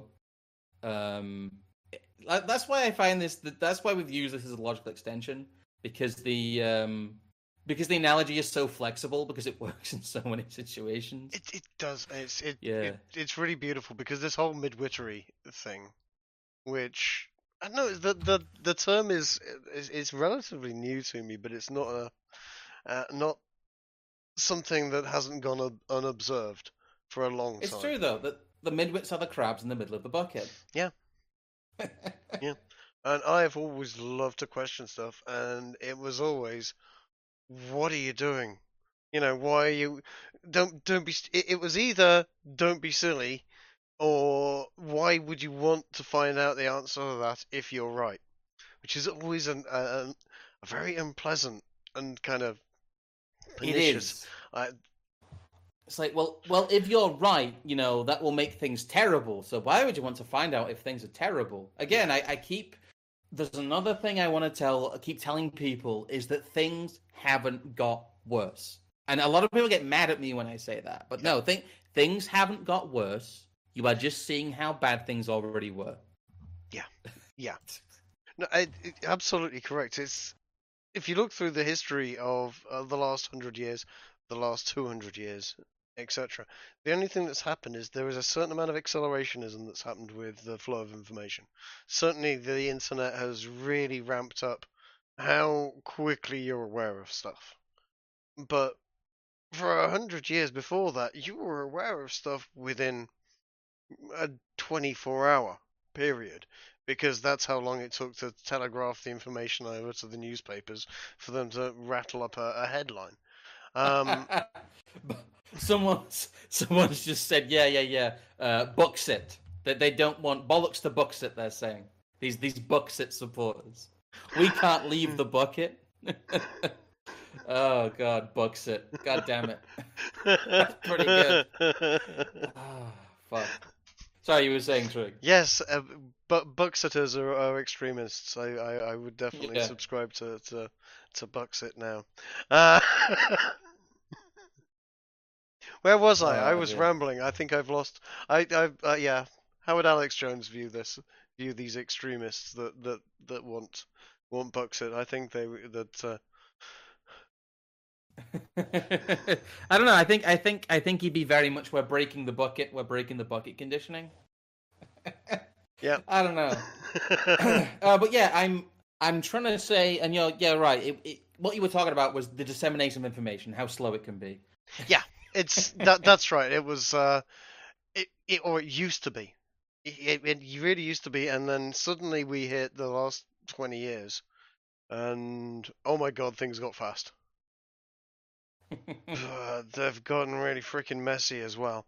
That's why I find this. That's why we've used this as a logical extension, because the analogy is so flexible, because it works in so many situations. It does. It's really beautiful, because this whole midwittery thing, which I don't know, the term is relatively new to me, but it's not not something that hasn't gone unobserved for a long time. It's true though that the midwits are the crabs in the middle of the bucket. Yeah. Yeah. And I've always loved to question stuff, and it was always, what are you doing? You know, why are you? Don't be. It was either don't be silly, or why would you want to find out the answer to that if you're right? Which is always a very unpleasant and kind of pernicious. It is. It's like, well, if you're right, you know, that will make things terrible. So why would you want to find out if things are terrible? Again, I keep. There's another thing I want to keep telling people, is that things haven't got worse. And a lot of people get mad at me when I say that. But no, things haven't got worse. You are just seeing how bad things already were. Yeah. Yeah. No, absolutely correct. It's, if you look through the history of the last 100 years, the last 200 years, etc., the only thing that's happened is there is a certain amount of accelerationism that's happened with the flow of information. Certainly the internet has really ramped up how quickly you're aware of stuff. But for 100 years before that, you were aware of stuff within a 24-hour period, because that's how long it took to telegraph the information over to the newspapers for them to rattle up a headline. Someone's just said, yeah. Buxit. That they don't want bollocks to Buxit. They're saying these Buxit supporters. We can't leave the bucket. Oh God, Buxit. God damn it. That's pretty good. Oh, fuck. Sorry, you were saying, Trig. Yes, but Buxiters are extremists. I would definitely subscribe to Buxit now. Where was I? I was rambling. I think I've lost. Yeah. How would Alex Jones view these extremists that want Buxit? I think I don't know. I think he'd be very much, we're breaking the bucket conditioning. Yeah. I don't know. But yeah, I'm trying to say, and you're right. What you were talking about was the dissemination of information, how slow it can be. Yeah, it's that's right. It was it used to be. It really used to be, and then suddenly we hit the last 20 years, and oh my God, things got fast. They've gotten really freaking messy as well.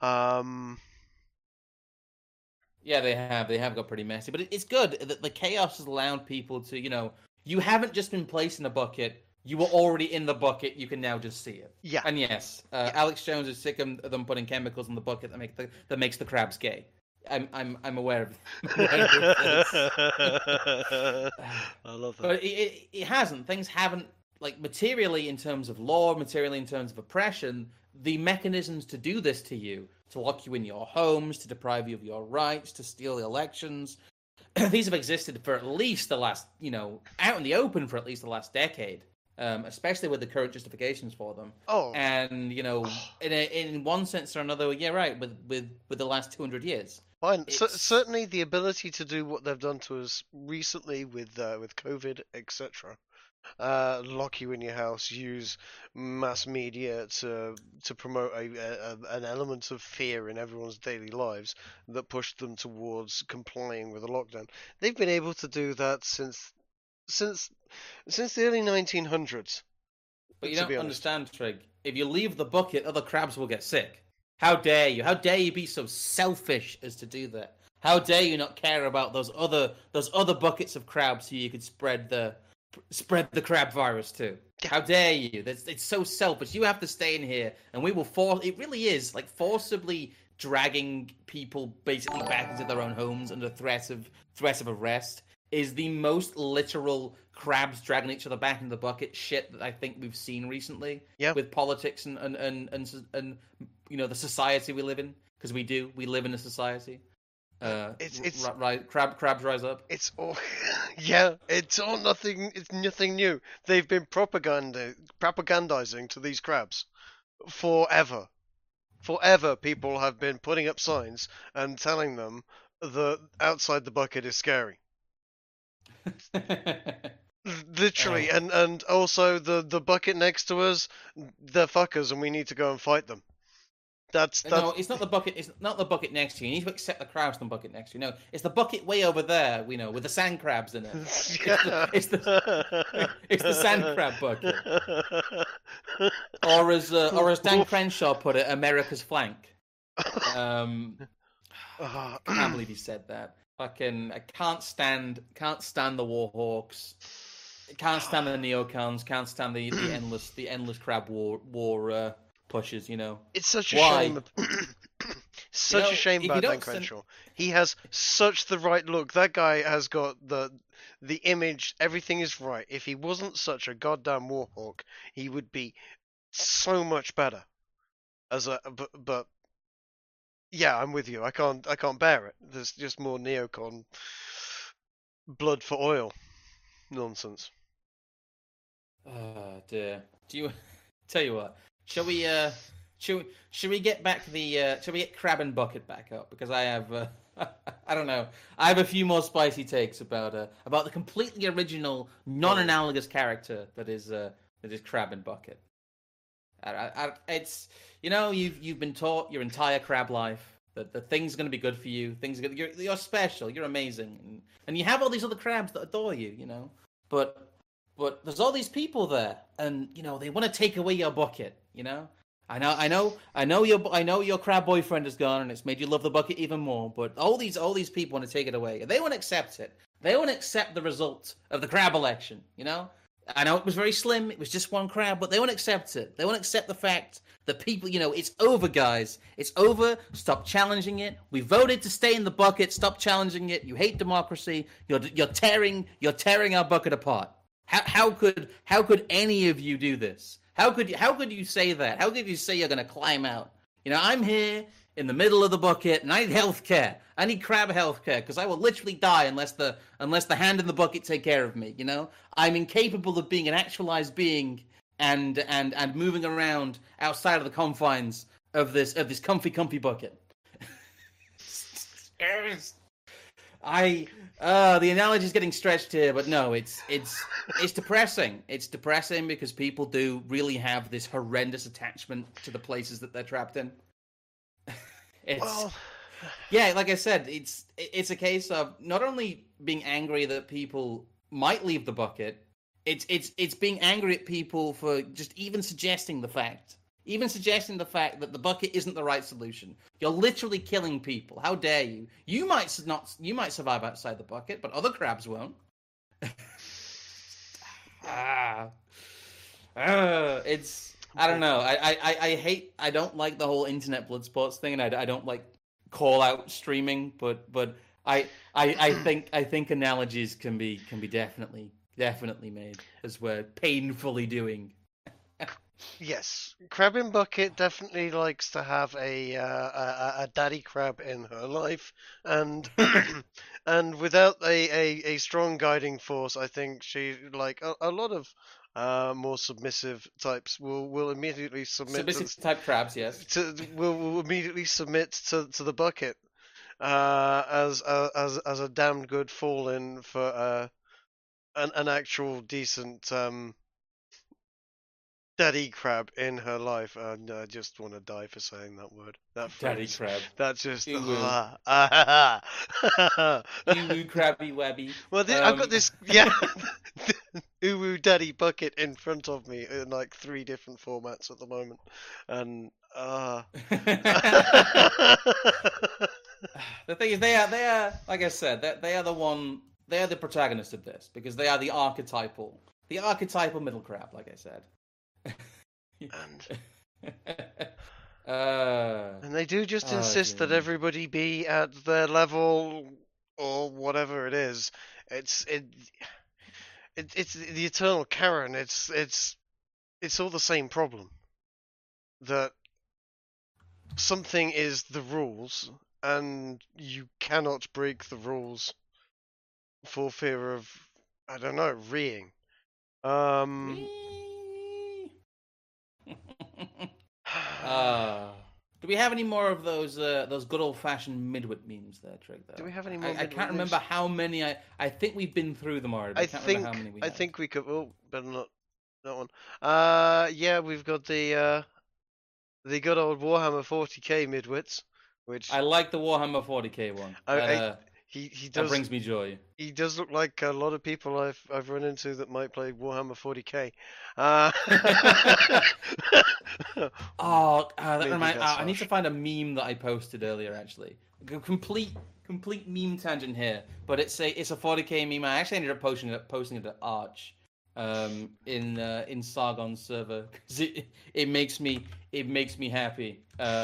Yeah, they have. They have got pretty messy, but it's good that the chaos has allowed people to, you know, you haven't just been placed in a bucket. You were already in the bucket. You can now just see it. Yeah. And yes, Alex Jones is sick of them putting chemicals in the bucket that makes the crabs gay. I'm aware of this. I love that. But it hasn't. Things haven't, like, materially in terms of law, materially in terms of oppression. The mechanisms to do this to you, to lock you in your homes, to deprive you of your rights, to steal elections, these have existed for at least the last, out in the open for at least the last decade. Especially with the current justifications for them. Oh, and in one sense or another, yeah, right. With the last 200 years, fine. Certainly, the ability to do what they've done to us recently with COVID, etc. Lock you in your house, use mass media to promote an element of fear in everyone's daily lives that pushed them towards complying with a lockdown. They've been able to do that since the early 1900s. But you don't understand, Trig. If you leave the bucket, other crabs will get sick. How dare you? How dare you be so selfish as to do that? How dare you not care about those other buckets of crabs so you could spread the crab virus too? How dare you? It's so selfish. You have to stay in here, and we will it really is like forcibly dragging people basically back into their own homes under threat of arrest. is the most literal crabs dragging each other back into the bucket shit that I think we've seen recently. Yeah. With politics and the society we live in, because we live in a society. It's crabs rise up. It's all yeah. It's all nothing. It's nothing new. They've been propagandizing to these crabs forever. Forever, people have been putting up signs and telling them that outside the bucket is scary. Literally, and also the bucket next to us, they're fuckers, and we need to go and fight them. That's No, it's not the bucket. It's not the bucket next to you. You need to accept the crabs in the bucket next to you. No, it's the bucket way over there. With the sand crabs in it. It's the sand crab bucket. Or as Dan Crenshaw put it, America's flank. I can't believe he said that. I can't stand the Warhawks. Can't stand the neocons. Can't stand the endless crab war pushes. It's such a shame. Such a shame about Dan Crenshaw. He has such the right look. That guy has got the image. Everything is right. If he wasn't such a goddamn warhawk, he would be so much better. But yeah, I'm with you. I can't bear it. There's just more neocon blood for oil nonsense. Oh dear. Tell you what? Shall we get back shall we get Crab and Bucket back up? Because I have I don't know. I have a few more spicy takes about the completely original, non-analogous character that is Crab and Bucket. It's you've been taught your entire crab life that things are going to be good for you. You're special. You're amazing, and you have all these other crabs that adore you. But there's all these people there, and they want to take away your bucket. I know your crab boyfriend is gone, and it's made you love the bucket even more. But all these people want to take it away. They won't accept it. They won't accept the result of the crab election. I know it was very slim. It was just one crab, but they won't accept it. They won't accept the fact that people, it's over, guys. It's over. Stop challenging it. We voted to stay in the bucket. Stop challenging it. You hate democracy. You're tearing our bucket apart. How could any of you do this? How could you say that? How could you say you're going to climb out? I'm here in the middle of the bucket, and I need healthcare. I need crab healthcare because I will literally die unless the hand in the bucket take care of me. I'm incapable of being an actualized being and moving around outside of the confines of this comfy bucket. The analogy is getting stretched here, but no, it's depressing. It's depressing because people do really have this horrendous attachment to the places that they're trapped in. Yeah, like I said, it's a case of not only being angry that people might leave the bucket, it's being angry at people for just even suggesting the fact that the bucket isn't the right solution. You're literally killing people. How dare you? You might survive outside the bucket, but other crabs won't. It's I don't know. I don't like the whole internet blood sports thing, and I don't like call out streaming, but I think analogies can be definitely made, as we're painfully doing. Yes, Crab in Bucket definitely likes to have a daddy crab in her life, and and without a strong guiding force, I think she a lot of more submissive types will immediately submit. Submissive type crabs, yes. Will immediately submit to the bucket as a damn good fall in for an actual decent daddy crab in her life. I just want to die for saying that word. That daddy phrase. crab. That's just Ooh, crabby wabby. Well, I've got this uwu daddy bucket in front of me in like 3 different formats at the moment, and the thing is, they are like I said, they are the protagonist of this because they are the archetypal middle crab, like I said. And they do just insist that everybody be at their level or whatever it is It's it's the eternal Karen. It's all the same problem. That something is the rules, and you cannot break the rules for fear of, I don't know, reeing. Do we have any more of those good old fashioned midwit memes there, Trig? Though? Do we have any more? I can't remember how many. I think we've been through them already. I can't remember how many we I have. think we could. Oh, better not that one. Yeah, we've got the good old Warhammer 40k midwits, which I like the Warhammer 40k one. He that does. brings me joy. He does look like a lot of people I've run into that might play Warhammer 40k. That reminds. I need to find a meme that I posted earlier. Actually, complete meme tangent here, but it's a 40k meme. I actually ended up posting it at Arch, in Sargon's server because it makes me happy.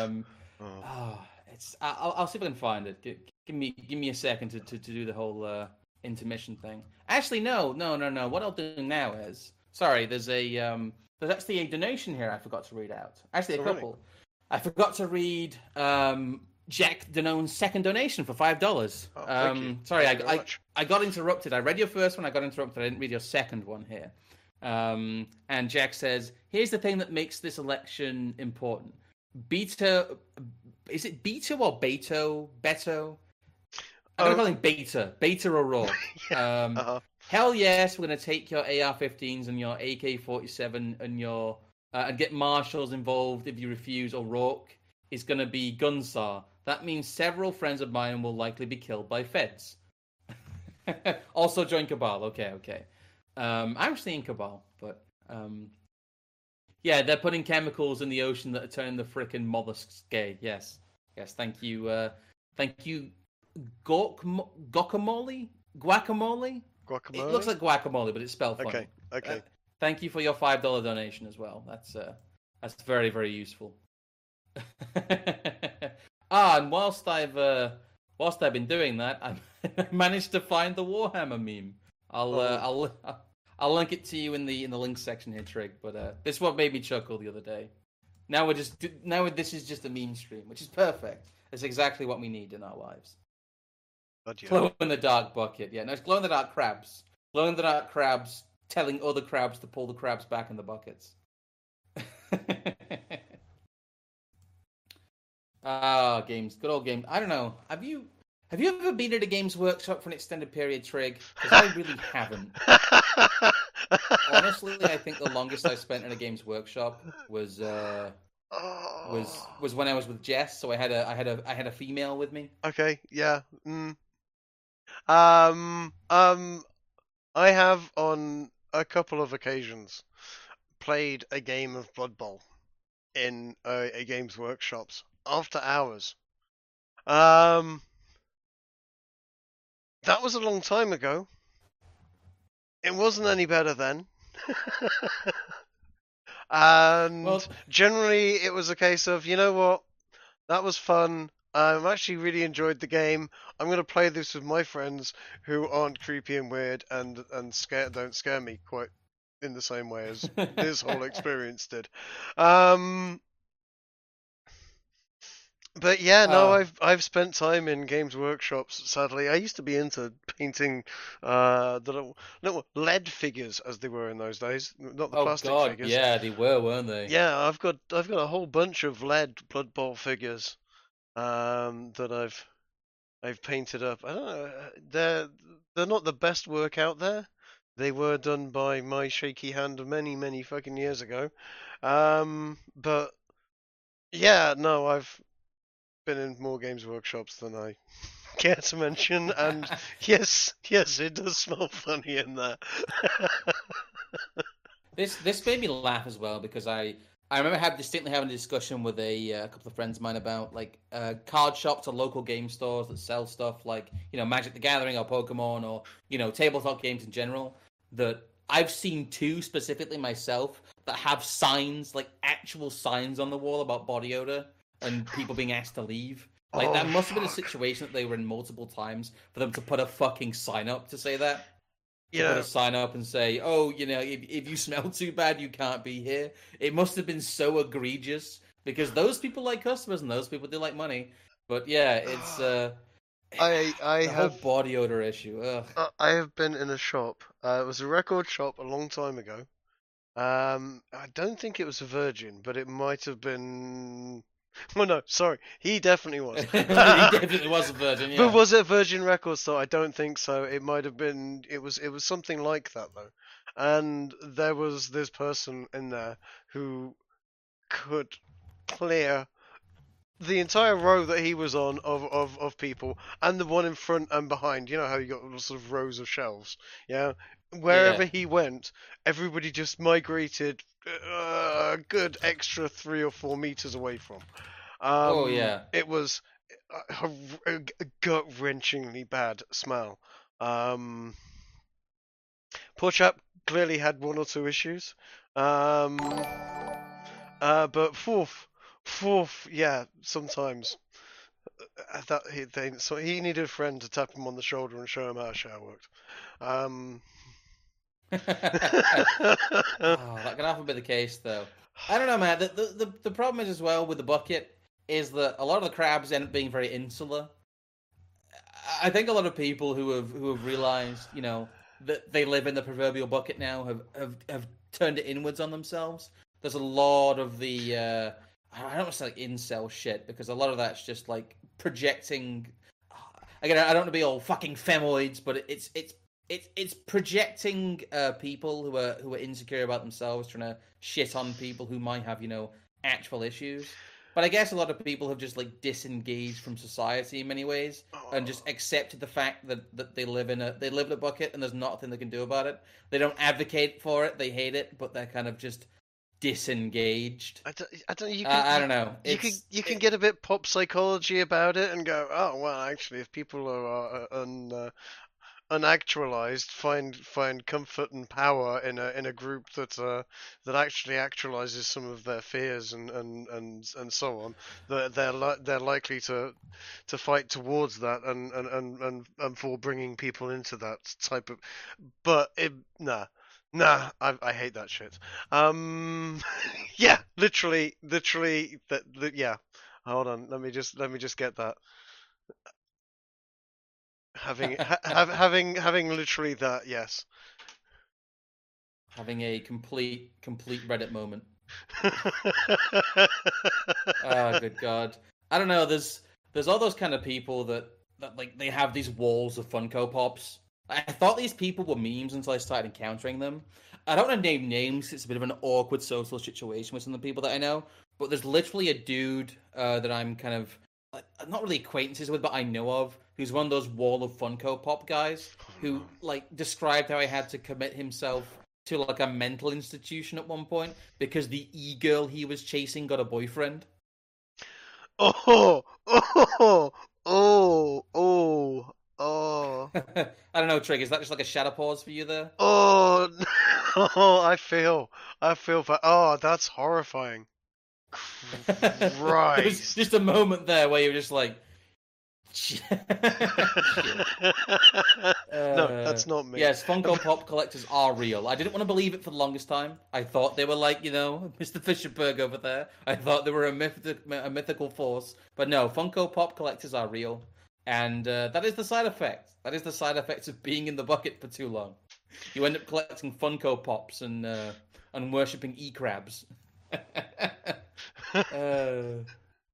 I'll see if I can find it. Give me a second to do the whole intermission thing. Actually, no. What I'll do now is, sorry, there's actually a donation here I forgot to read out. Actually, a couple. Really? I forgot to read Jack Danone's second donation for $5. Thank you. Sorry, I got interrupted. I read your first one. I got interrupted. I didn't read your second one here. And Jack says, "Here's the thing that makes this election important. Beta, is it Beta or Beto? Beto? I'm going to call him Beta O'Rourke. Yeah. Hell yes, we're going to take your AR-15s and your AK-47 and your and get marshals involved if you refuse. O'Rourke is going to be Gunsar. That means several friends of mine will likely be killed by feds. Also join Cabal. Okay. I'm actually in Cabal, but yeah, they're putting chemicals in the ocean that are turning the frickin' mollusks gay. Yes. Thank you. Guacamole. It looks like guacamole, but it's spelled funny. Okay. Thank you for your $5 donation as well. That's very, very useful. And whilst I've been doing that, I managed to find the Warhammer meme. I'll link it to you in the links section here, Trig. But this is what made me chuckle the other day. Now this is just a meme stream, which is perfect. It's exactly what we need in our lives. Glow in the dark bucket. Yeah, no, it's glow in the dark crabs. Glow in the dark crabs telling other crabs to pull the crabs back in the buckets. Games, good old games. I don't know. Have you ever been at a Games Workshop for an extended period, Trig? Because I really haven't. Honestly, I think the longest I spent at a Games Workshop was when I was with Jess. So I had a female with me. Okay, yeah. I have on a couple of occasions played a game of Blood Bowl in a Games Workshops after hours. That was a long time ago. It wasn't any better then. And generally it was a case of, you know what, that was fun. I actually really enjoyed the game. I'm going to play this with my friends who aren't creepy and weird and don't scare me quite in the same way as this whole experience did. But yeah, no, I've spent time in Games Workshops. Sadly, I used to be into painting the little lead figures, as they were in those days, not the plastic figures. Yeah, they were, weren't they? Yeah, I've got a whole bunch of lead Blood Bowl figures that I've painted up. I don't know, they're not the best work out there. They were done by my shaky hand many fucking years ago. But yeah, no, I've been in more Games Workshops than I care to mention, and yes, it does smell funny in there. This made me laugh as well because I remember distinctly having a discussion with a couple of friends of mine about like card shops or local game stores that sell stuff like, you know, Magic the Gathering or Pokemon or, you know, tabletop games in general. That I've seen two specifically myself that have signs, like actual signs on the wall about body odor and people being asked to leave. Like Oh that must have been a fuck. situation that they were in multiple times for them to put a fucking sign up to say that. You To put a know, sign up and say, "Oh, if you smell too bad, you can't be here." It must have been so egregious because those people like customers and those people do like money. But yeah, it's I the whole have body odor issue. Ugh. I have been in a shop. It was a record shop a long time ago. I don't think it was a Virgin, but it might have been. Well, no, sorry, he definitely was. He definitely was a virgin, But yeah. was it Virgin Records though? I don't think so. It might have been. It was something like that though. And there was this person in there who could clear the entire row that he was on of people and the one in front and behind. You know how you got sort of rows of shelves, yeah. Yeah. Wherever he went, everybody just migrated a good extra 3 or 4 meters away from. Oh yeah. It was a gut-wrenchingly bad smell. Um, Poor chap clearly had 1 or 2 issues. Um, but fourth, yeah, sometimes so he needed a friend to tap him on the shoulder and show him how a shower worked. Um, Oh, that can often be the case, though. I don't know, man. The problem is as well with the bucket is that a lot of the crabs end up being very insular. I think a lot of people who have realized, that they live in the proverbial bucket now have turned it inwards on themselves. There's a lot of the I don't want to say like incel shit because a lot of that's just like projecting. Again, I don't want to be all fucking femoids, but it's projecting people who are insecure about themselves, trying to shit on people who might have actual issues. But I guess a lot of people have just like disengaged from society in many ways and just accepted the fact that they live in a bucket and there's nothing they can do about it. They don't advocate for it, they hate it, but they're kind of just disengaged. I don't. I don't know. You can get a bit pop psychology about it and go, oh well, actually, if people are unactualized, find comfort and power in a group that actually actualizes some of their fears and so on, that they're likely to fight towards that and for bringing people into that type of. But nah. Nah, I hate that shit. Yeah, literally, yeah. Hold on, let me just get that. Having literally that, yes. Having a complete Reddit moment. Oh, good God. I don't know. There's all those kind of people that like they have these walls of Funko Pops. I thought these people were memes until I started encountering them. I don't want to name names. It's a bit of an awkward social situation with some of the people that I know. But there's literally a dude that I'm kind of not really acquaintances with, but I know of, who's one of those wall of Funko Pop guys who like described how he had to commit himself to like a mental institution at one point because the e-girl he was chasing got a boyfriend. Oh, oh, oh, oh, oh, I don't know, Trig. Is that just like a shadow pause for you there? oh, no, I feel for, oh, that's horrifying. There was Christ. just a moment there where you were just like, shit. No, that's not me. Yes, Funko Pop collectors are real. I didn't want to believe it for the longest time. I thought they were like, Mr. Fisherberg over there. I thought they were a mythical force. But no, Funko Pop collectors are real. And that is the side effect. That is the side effect of being in the bucket for too long. You end up collecting Funko Pops and worshipping e-crabs. uh,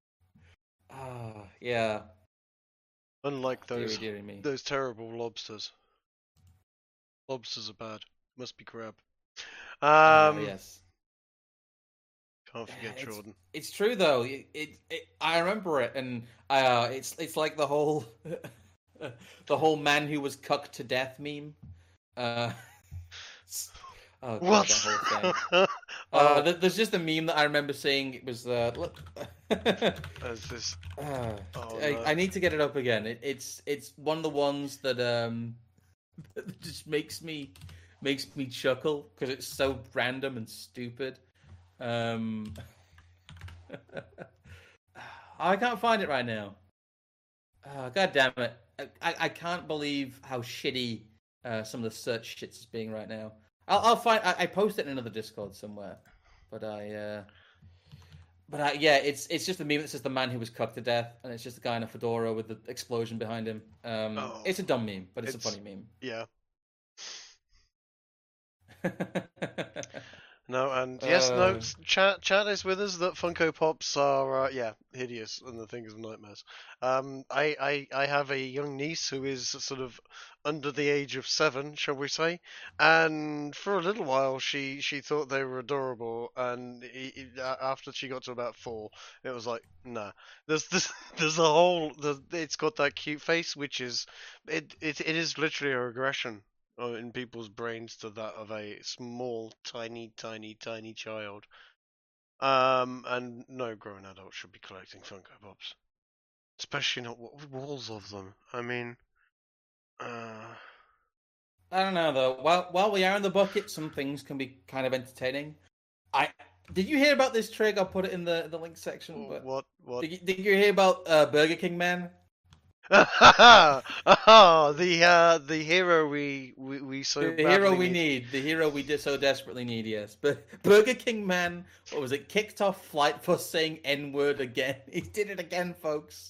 yeah. Unlike Deary, deary me. those terrible lobsters. Lobsters are bad. Must be crab. Um, Yes. can't forget It's Jordan. it's true though. I remember it, and it's like the whole the whole man who was cucked to death meme. Uh, oh god, What? that whole thing. Oh, There's just a meme that I remember seeing. It was there's this. uh, Oh I no. need to get it up again. It's one of the ones that that just makes me chuckle because it's so random and stupid. Um, I can't find it right now. Oh, God damn it! I can't believe how shitty some of the search shits is being right now. I'll find. I posted it in another Discord somewhere, but yeah, it's just a meme that says the man who was cooked to death, and it's just a guy in a fedora with the explosion behind him. Oh, It's a dumb meme, but it's a funny meme. yeah. No, and yes, no. Chat is with us that Funko Pops are hideous and the thing of nightmares. I have a young niece who is sort of under the age of 7, shall we say, and for a little while she thought they were adorable, and after she got to about 4, it was like, nah. There's a whole it's got that cute face, which is it is literally a regression in people's brains to that of a small, tiny, tiny, tiny child. And no grown adult should be collecting Funko Pops, especially not walls of them. I mean, I don't know though. While we are in the bucket, some things can be kind of entertaining. Did you hear about this Trig? I'll put it in the link section. But what? Did you hear about Burger King Man? Oh, the hero we so the hero we need, the hero we so desperately need. Yes, but Burger King Man, what was it? Kicked off flight for saying N-word again. He did it again, folks.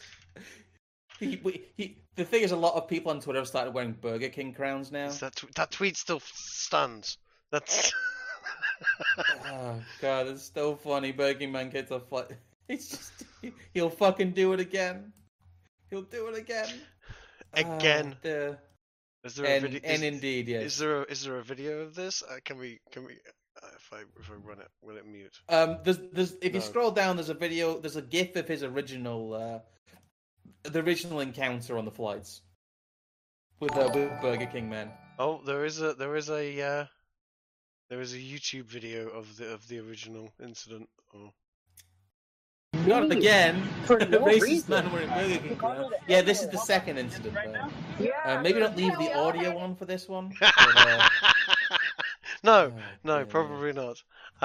The thing is, a lot of people on Twitter have started wearing Burger King crowns now. That tweet still stands. That's. Oh god, it's so funny. Burger King Man gets off flight. It's just he'll fucking do it again. He'll do it again. Again. Is there a video? And indeed, yes. Is there a video of this? Can we? If I run it, will it mute? There's if you scroll down, there's a video. There's a GIF of his original, the original encounter on the flights with Burger King Man. Oh, there is a YouTube video of the original incident. Oh. Not again. For no Racist reason. man wearing Burger King crowns. Yeah, this is the second incident. Maybe not leave the audio on for this one. But, no, probably not.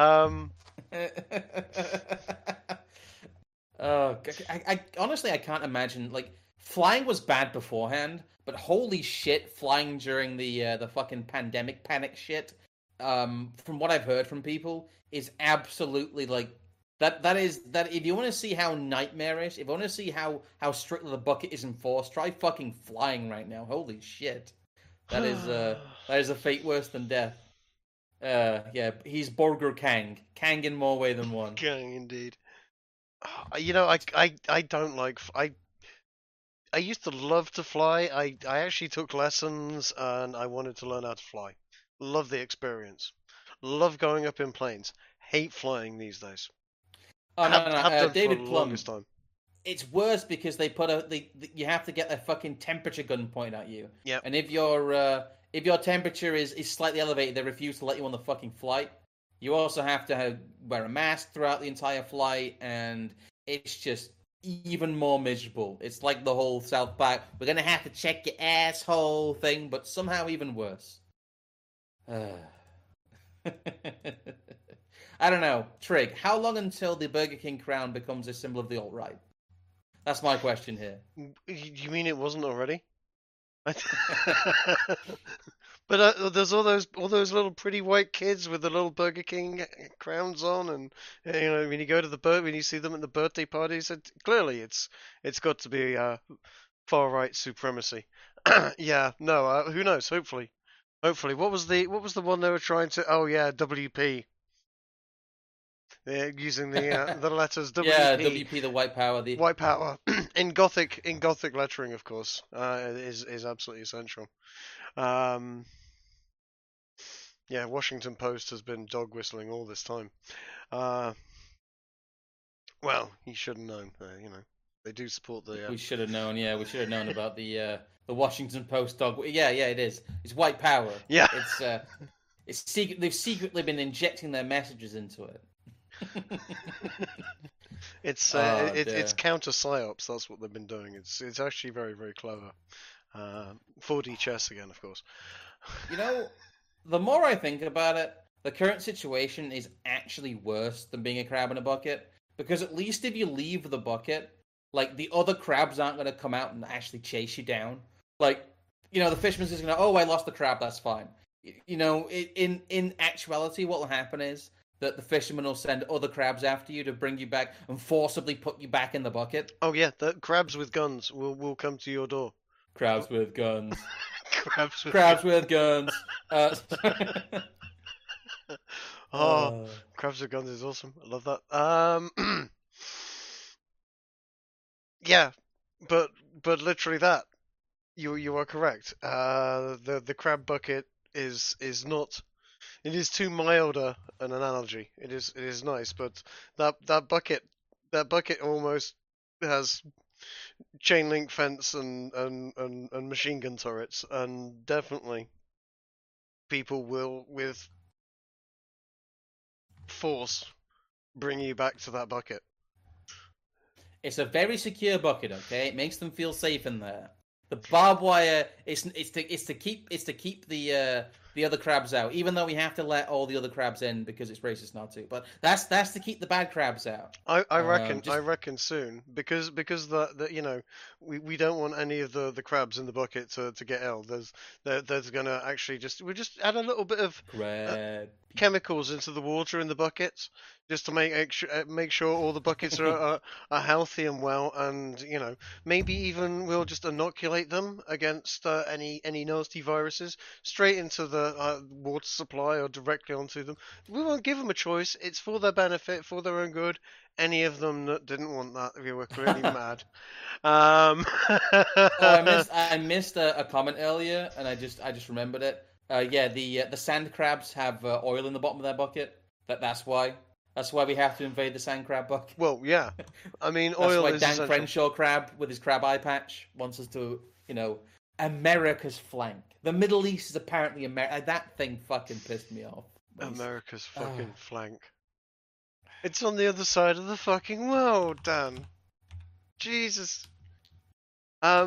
I honestly I can't imagine. Like, flying was bad beforehand, but holy shit, flying during the fucking pandemic panic shit. From what I've heard from people, is absolutely like. That is if you want to see how nightmarish, if you want to see how strictly the bucket is enforced, try fucking flying right now. Holy shit. That is a fate worse than death. Yeah, he's Burger Kang. Kang in more way than one. Kang indeed. You know, I don't like I used to love to fly. I actually took lessons and I wanted to learn how to fly. Love the experience. Love going up in planes. Hate flying these days. Oh no, David Plum. It's worse because they put you have to get a fucking temperature gun pointed at you. Yeah. And if your temperature is slightly elevated, they refuse to let you on the fucking flight. You also have to wear a mask throughout the entire flight, and it's just even more miserable. It's like the whole South Park, we're gonna have to check your asshole thing, but somehow even worse. I don't know. Trig, how long until the Burger King crown becomes a symbol of the alt-right? That's my question here. You mean it wasn't already? But there's all those little pretty white kids with the little Burger King crowns on, and you know when you see them at the birthday parties, clearly it's got to be far right supremacy. Yeah, no, who knows? Hopefully, what was the one they were trying to? Oh yeah, WP. They're using the letters WP. Yeah, WP, the white power. The white power in Gothic lettering, of course, is absolutely essential. Yeah, Washington Post has been dog whistling all this time. Well, he should have known. You know, they do support the. We should have known. Yeah, we should have known about the Washington Post dog. Yeah, it is. It's white power. Yeah. It's secret. They've secretly been injecting their messages into it. It's counter psyops. That's what they've been doing. It's actually very, very clever. 4D chess again, of course. You know, the more I think about it, the current situation is actually worse than being a crab in a bucket. Because at least if you leave the bucket, like the other crabs aren't going to come out and actually chase you down. Like, the fisherman's just going to, oh, I lost the crab, that's fine. In actuality, what will happen is that the fisherman will send other crabs after you to bring you back and forcibly put you back in the bucket. Oh yeah, the crabs with guns will come to your door. Crabs with guns. crabs with guns. Crabs with guns is awesome. I love that. Yeah, but literally that. You are correct. The crab bucket is not. It is too milder an analogy. It is nice, but that bucket almost has chain link fence and machine gun turrets, and definitely people will with force bring you back to that bucket. It's a very secure bucket, okay? It makes them feel safe in there. The barbed wire it's to keep the other crabs out, even though we have to let all the other crabs in because it's racist not to. But that's to keep the bad crabs out. I reckon soon because the we don't want any of the crabs in the bucket to get ill. There's gonna actually we just add a little bit of chemicals into the water in the buckets just to make sure all the buckets are healthy and well, and maybe even we'll just inoculate them against any nasty viruses straight into the water supply or directly onto them. We won't give them a choice. It's for their benefit, for their own good. Any of them that didn't want that, we were clearly mad. I missed a comment earlier, and I just remembered it. The sand crabs have oil in the bottom of their bucket. That's why. That's why we have to invade the sand crab bucket. Well, yeah. I mean, oil is Dan Crenshaw crab with his crab eye patch wants us to, America's flank. The Middle East is apparently America. That thing fucking pissed me off. America's fucking flank. It's on the other side of the fucking world, Dan. Jesus. I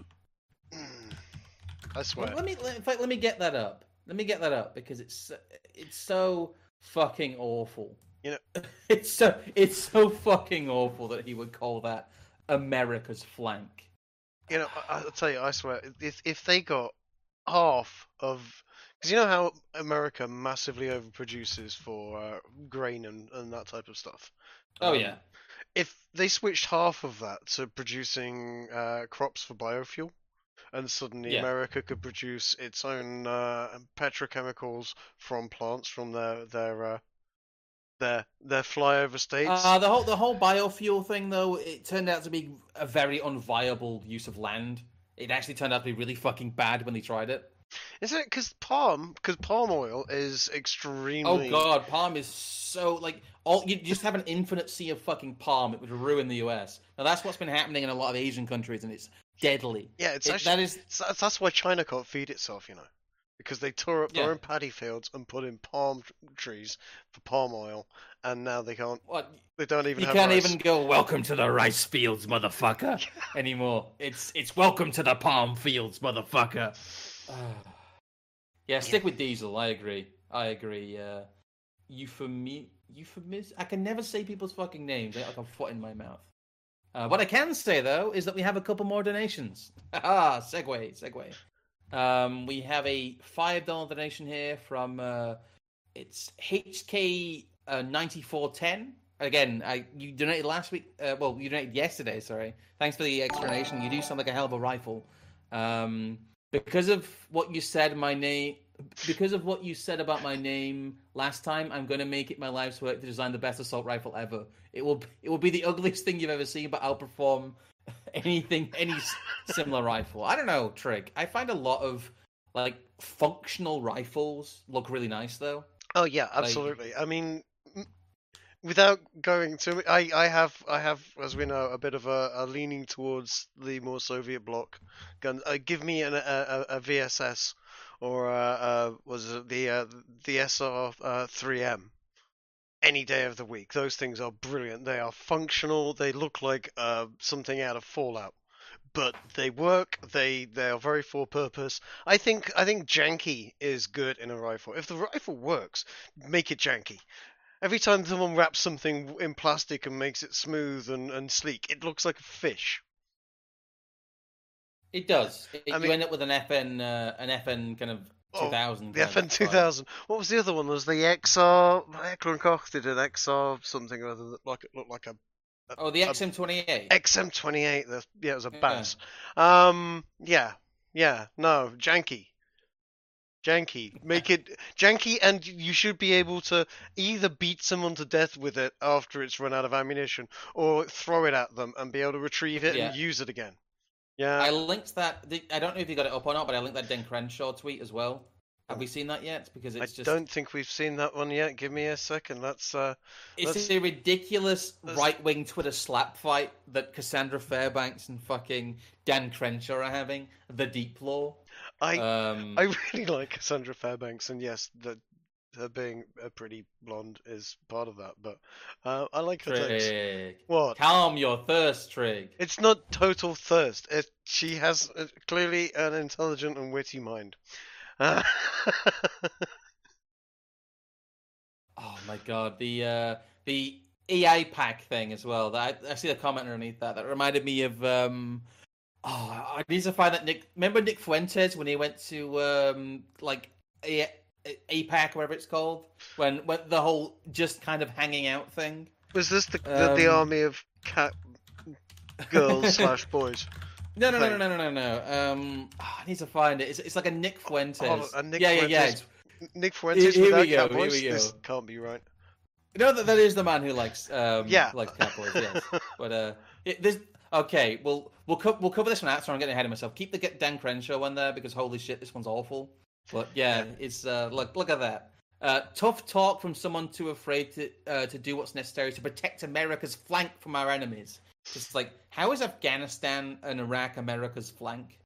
swear. Let me get that up. Let me get that up because it's so fucking awful. It's so fucking awful that he would call that America's flank. I'll tell you, I swear, if they got half of, because you know how America massively overproduces for grain and that type of stuff. Yeah. If they switched half of that to producing crops for biofuel, and suddenly America could produce its own petrochemicals from plants from their flyover states. The whole biofuel thing, though, it turned out to be a very unviable use of land. It actually turned out to be really fucking bad when they tried it. Is it because palm oil is extremely? Oh god, palm is so you just have an infinite sea of fucking palm. It would ruin the US. Now that's what's been happening in a lot of Asian countries, and it's deadly. Yeah, that's why China can't feed itself, because they tore up their own paddy fields and put in palm trees for palm oil, and now they can't. What? They don't even. You can't even go "Welcome to the rice fields, motherfucker" anymore. It's "Welcome to the palm fields, motherfucker." Stick with diesel. I agree. Euphemism. I can never say people's fucking names. They got like a foot in my mouth. What I can say though is that we have a couple more donations. Segue. We have a $5 donation here from it's HK 9410. Again, you donated last week. You donated yesterday. Sorry. Thanks for the explanation. You do sound like a hell of a rifle. Because of what you said about my name last time, I'm going to make it my life's work to design the best assault rifle ever. It will be the ugliest thing you've ever seen, but outperform any similar rifle. I don't know, Trig. I find a lot of functional rifles look really nice though. Oh yeah, absolutely. I mean, without going to, I have, as we know, a bit of a leaning towards the more Soviet bloc gun. Give me a VSS or was it the SR 3M any day of the week. Those things are brilliant. They are functional. They look like something out of Fallout, but they work. They are very for purpose. I think janky is good in a rifle. If the rifle works, make it janky. every time someone wraps something in plastic and makes it smooth and sleek, it looks like a fish. It does. I You mean, end up with an FN kind of oh, 2000 the kind FN of vibe. 2000. What was the other one? There was the XR. Eklund Koch did an XR something or other that looked like Oh, the a XM28. XM28. Yeah, it was a Yeah. bass. Yeah, no, janky. Make it janky, and you should be able to either beat someone to death with it after it's run out of ammunition, or throw it at them and be able to retrieve it and Yeah. use it again. Yeah, I linked that. I don't know if you got it up or not, but I linked that Den Crenshaw tweet as well. Have we seen that yet? Because I it's just don't think we've seen that one yet. Give me a second. it's Let's a ridiculous let's right wing Twitter slap fight that Cassandra Fairbanks and fucking Dan Crenshaw are having. The Deep Law. I Um, I really like Cassandra Fairbanks, and yes, that her being a pretty blonde is part of that. But I like her takes. Trig. What? Calm your thirst, Trig. It's not total thirst. She has clearly an intelligent and witty mind. Oh my god, the EA pack thing as well. That I see the comment underneath that. That reminded me of I need to find that Nick. Remember Nick Fuentes when he went to like APAC, whatever it's called, when the whole just kind of hanging out thing. Was this the army of cat girls slash boys? No. I need to find it. It's like a Nick Fuentes. A Nick yeah. Fuentes. Nick Fuentes Here we without go, Cowboys? here we go. This can't be right. No, that is the man who likes Yeah. likes Cowboys. Yes, but this okay. We'll cover this one out. So I'm getting ahead of myself. Keep the Dan Crenshaw one there because holy shit, this one's awful. But yeah, it's look at that. Tough talk from someone too afraid to do what's necessary to protect America's flank from our enemies. Just like, how is Afghanistan and Iraq America's flank?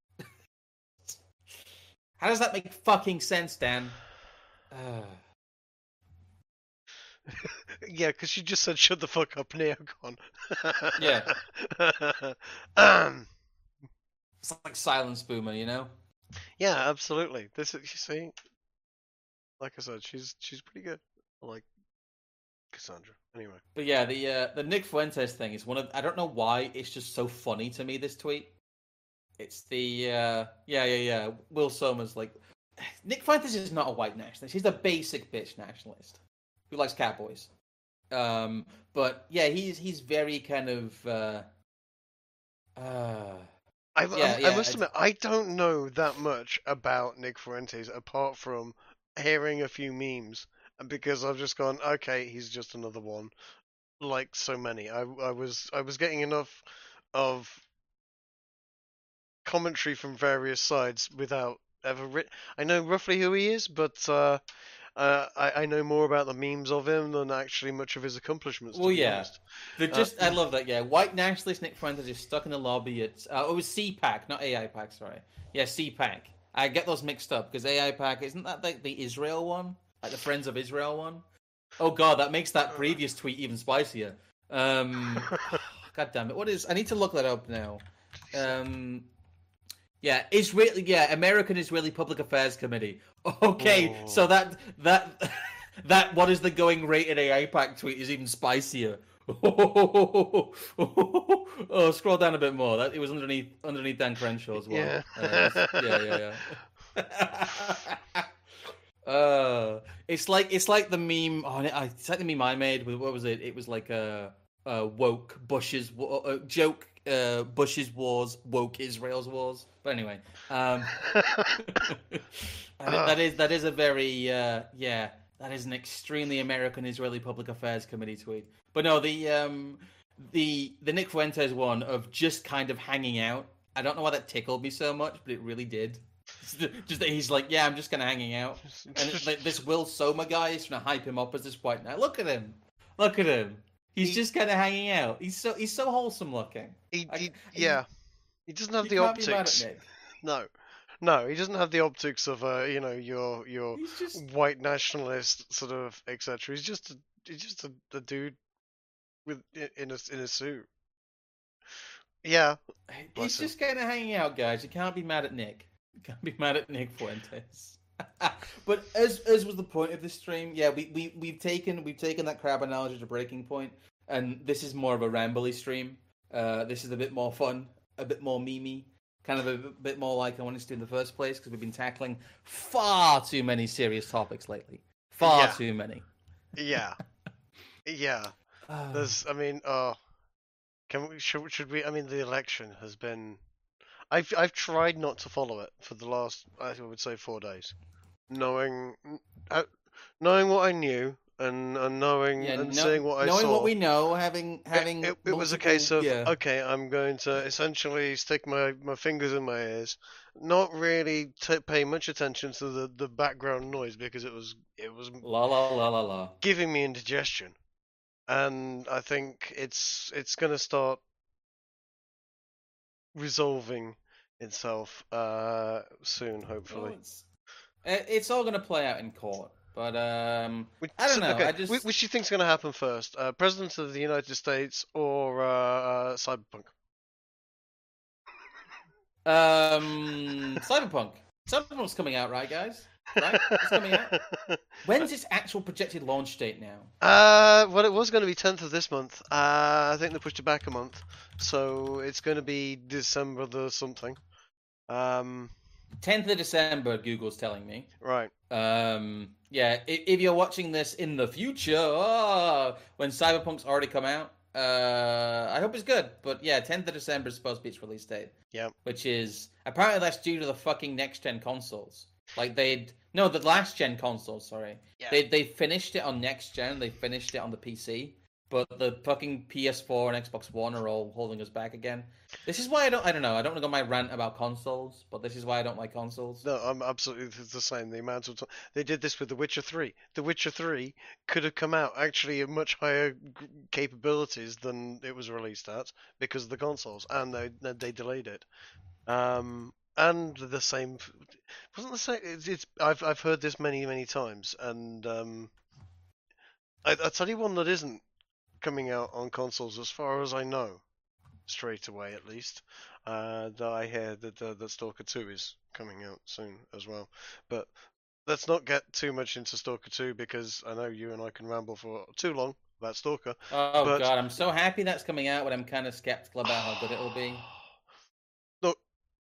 How does that make fucking sense, Dan? Yeah, because she just said shut the fuck up, Neocon. Yeah. It's like Silence Boomer, you know? Yeah, absolutely. This is, you see, like I said, she's pretty good. I like Cassandra. Anyway. But yeah, the Nick Fuentes thing is one of, I don't know why it's just so funny to me, this tweet. It's the Will Somers, like, Nick Fuentes is not a white nationalist. He's a basic bitch nationalist who likes cowboys. But yeah, he's very kind of I must admit, I don't know that much about Nick Fuentes apart from hearing a few memes, because I've just gone, okay, he's just another one, like so many. I was getting enough of commentary from various sides without ever. I know roughly who he is, but I know more about the memes of him than actually much of his accomplishments. Well, to be yeah. honest. I love that. Yeah, white nationalist Nick Fuentes is stuck in the lobby at. It was CPAC, not AI Pack. Sorry. Yeah, CPAC. I get those mixed up because AI Pack isn't that like the Israel one, like the Friends of Israel one. Oh god, that makes that previous tweet even spicier. God damn it! What is? I need to look that up now. Yeah, Israeli. Yeah, American Israeli Public Affairs Committee. Okay, so that what is the going rate in AI Pack tweet is even spicier. Oh, scroll down a bit more. It was underneath Dan Crenshaw as well. Yeah. It's like the meme. It's like the meme I made. What was it? It was like a woke Bush's joke. Bush's wars, woke Israel's wars. But anyway, that is a very that is an extremely American Israeli Public Affairs Committee tweet. But no, the Nick Fuentes one of just kind of hanging out. I don't know why that tickled me so much, but it really did. Just that he's like, yeah, I'm just kind of hanging out, and it's like this Will Soma guy is trying to hype him up as this white knight. Look at him. He's just kind of hanging out. He's so wholesome looking. He doesn't have the can't optics. be mad at Nick. No, he doesn't have the optics of your Just... white nationalist sort of etc. He's just a dude with in a suit. Yeah, he's just kind of hanging out, guys. You can't be mad at Nick. You can't be mad at Nick Fuentes. But as was the point of this stream, yeah, we've taken that crab analogy to breaking point, and this is more of a rambly stream. This is a bit more fun, a bit more memey, kind of a bit more like I wanted to do in the first place because we've been tackling far too many serious topics lately. Far Yeah, too many. yeah, yeah. I mean, should we? I mean, the election has been. I've tried not to follow it for the last, I would say, 4 days, knowing, uh, knowing what I knew and knowing Yeah, and no, seeing what I knowing what saw. we know, having It was a case multiple, of, yeah. okay, I'm going to essentially stick my fingers in my ears, not really pay much attention to the background noise because it was La la la la la. giving me indigestion, and I think it's going to start resolving itself soon, Well, hopefully. it's all gonna play out in court, but I don't know. Okay, I just which do you think's going to happen first? President of the United States or Cyberpunk? Cyberpunk. Cyberpunk's coming out, right, guys? Right? It's coming out. When's its actual projected launch date now? Well, it was going to be 10th of this month. I think they pushed it back a month, so it's going to be December the something. 10th of December, Google's telling me. Right. Yeah, if you're watching this in the future, when Cyberpunk's already come out, I hope it's good. But yeah, 10th of December is supposed to be its release date. Yeah. Which is apparently that's due to the fucking next gen consoles. Like the last gen consoles. Sorry, Yeah. they finished it on next gen. They finished it on the PC, but the fucking PS4 and Xbox One are all holding us back again. This is why I don't know. I don't want to go my rant about consoles, but this is why I don't like consoles. No, I'm absolutely the same. The amount of time they did this with The Witcher 3. The Witcher 3 could have come out actually at much higher capabilities than it was released at because of the consoles, and they delayed it. And the same wasn't the same. I've heard this many times, and I tell you one that isn't coming out on consoles as far as I know, straight away at least. That I hear that Stalker 2 is coming out soon as well. But let's not get too much into Stalker 2 because I know you and I can ramble for too long about Stalker. Oh But god, I'm so happy that's coming out, but I'm kind of skeptical about how good it'll be. look,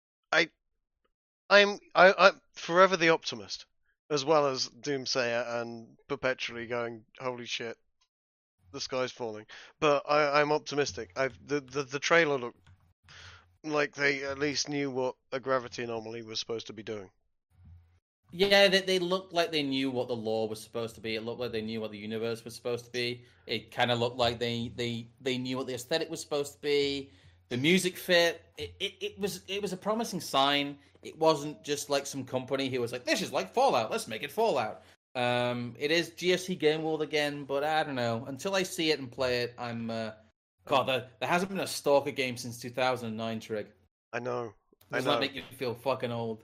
I'm forever the optimist, as well as Doomsayer and perpetually going, holy shit, the sky's falling. But I'm optimistic. The trailer looked like they at least knew what a gravity anomaly was supposed to be doing. Yeah, they looked like they knew what the lore was supposed to be. It looked like they knew what the universe was supposed to be. It kind of looked like they knew what the aesthetic was supposed to be. The music fit. It was a promising sign. It wasn't just like some company who was like, this is like Fallout. Let's make it Fallout. It is GSC Game World again, but I don't know. Until I see it and play it, I'm God. There hasn't been a Stalker game since 2009. Trig. I know. Does that make you feel fucking old?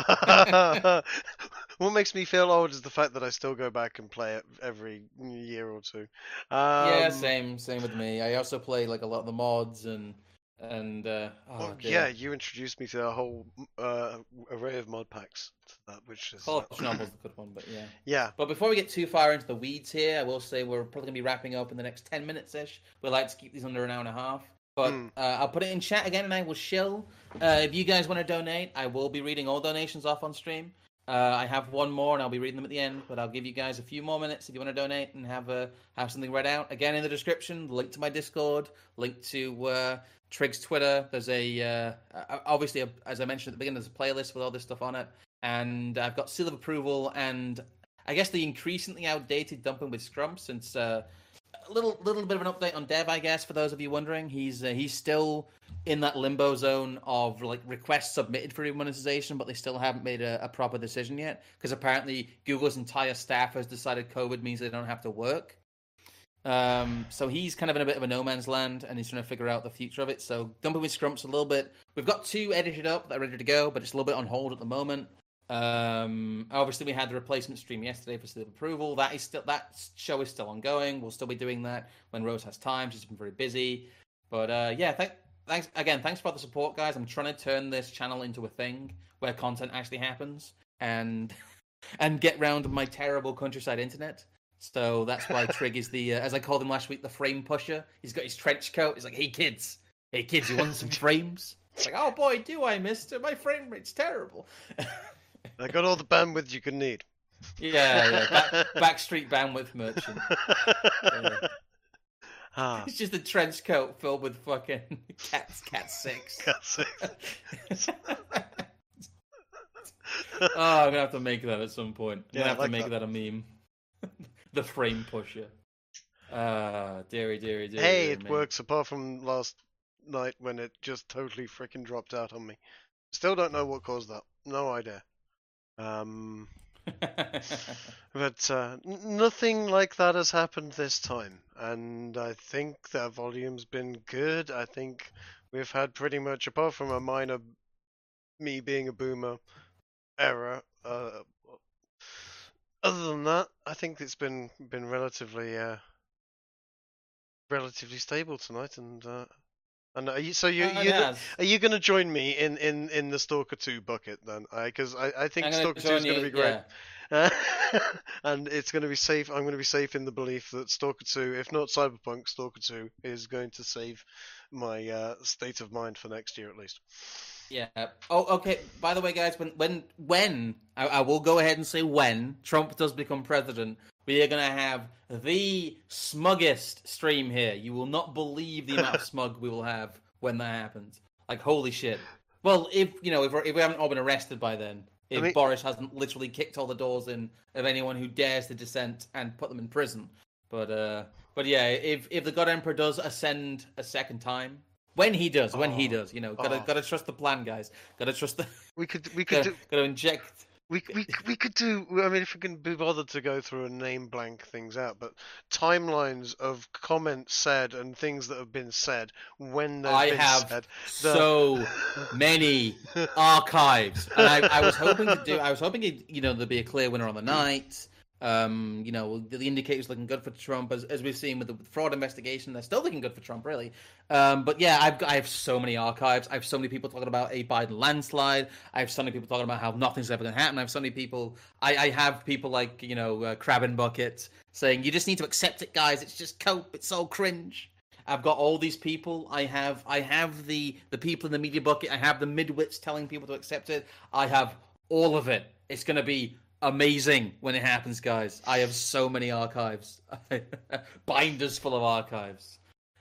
What makes me feel old is the fact that I still go back and play it every year or two. Yeah, same with me. I also play like a lot of the mods and yeah, you introduced me to a whole array of mod packs to that, which is Call of Chernobyl's a good one, but yeah. Yeah. But before we get too far into the weeds here, I will say we're probably gonna be wrapping up in the next 10 minutes ish. We like to keep these under an hour and a half. But I'll put it in chat again, and I will shill. If you guys want to donate, I will be reading all donations off on stream. I have one more, and I'll be reading them at the end. But I'll give you guys a few more minutes if you want to donate and have something read out. Again, in the description, link to my Discord, link to Trig's Twitter. There's obviously, as I mentioned at the beginning, there's a playlist with all this stuff on it. And I've got seal of approval, and I guess the increasingly outdated Dumping with Scrump, since a little bit of an update on Dev, I guess, for those of you wondering. He's still in that limbo zone of like requests submitted for monetization, but they still haven't made a proper decision yet because apparently Google's entire staff has decided COVID means they don't have to work. So he's kind of in a bit of a no man's land, and he's trying to figure out the future of it. So Dumping with Scrump's a little bit. We've got 2 edited up that are ready to go, but it's a little bit on hold at the moment. Obviously we had the replacement stream yesterday for seal of approval. That show is still ongoing. We'll still be doing that when Rose has time. She's been very busy. But yeah, thanks for the support, guys. I'm trying to turn this channel into a thing where content actually happens, and and get round my terrible countryside internet. So that's why Trig is the, as I called him last week, the frame pusher. He's got his trench coat. He's like, hey kids, you want some frames? It's like, oh boy, do I, mister? My frame rate's terrible. I got all the bandwidth you could need. Backstreet bandwidth merchant. It's just a trench coat filled with fucking cat 6. Cat 6. Oh, I'm gonna have to make that at some point. I'm Yeah, gonna have I like to make that a meme. The frame pusher. Deary. Hey, it works apart from last night when it just totally freaking dropped out on me. Still don't know what caused that. No idea. But nothing like that has happened this time, and I think the volume's been good. I think we've had pretty much, apart from a minor me being a boomer error, other than that, I think it's been relatively stable tonight. And are you are you going to join me in the Stalker 2 bucket then? Because I think Stalker 2 is going to be great. Yeah. And it's going to be safe. I'm going to be safe in the belief that Stalker 2, if not Cyberpunk, Stalker 2 is going to save my state of mind for next year at least. Yeah. Oh, okay. By the way, guys, when I will go ahead and say when Trump does become president, we are going to have the smuggest stream here. You will not believe the amount of smug we will have when that happens. Like, holy shit. Well, if we haven't all been arrested by then, if Boris hasn't literally kicked all the doors in of anyone who dares to dissent and put them in prison. But yeah, if the God Emperor does ascend a second time. When he does, gotta trust the plan, guys. Gotta trust the. We could gotta inject. We could do. I mean, if we can be bothered to go through and name blank things out, but timelines of comments said and things that have been said when they've been said. I have so many archives, and I was hoping there'd be a clear winner on the night. The indicators looking good for Trump, as we've seen with the fraud investigation. They're still looking good for Trump, really. But yeah, I have so many archives. I have so many people talking about a Biden landslide. I have so many people talking about how nothing's ever going to happen. I have so many people. I have people like Crab and Bucket saying you just need to accept it, guys. It's just cope. It's so cringe. I've got all these people. I have the people in the media bucket. I have the midwits telling people to accept it. I have all of it. It's going to be amazing when it happens, guys. I have so many archives. Binders full of archives.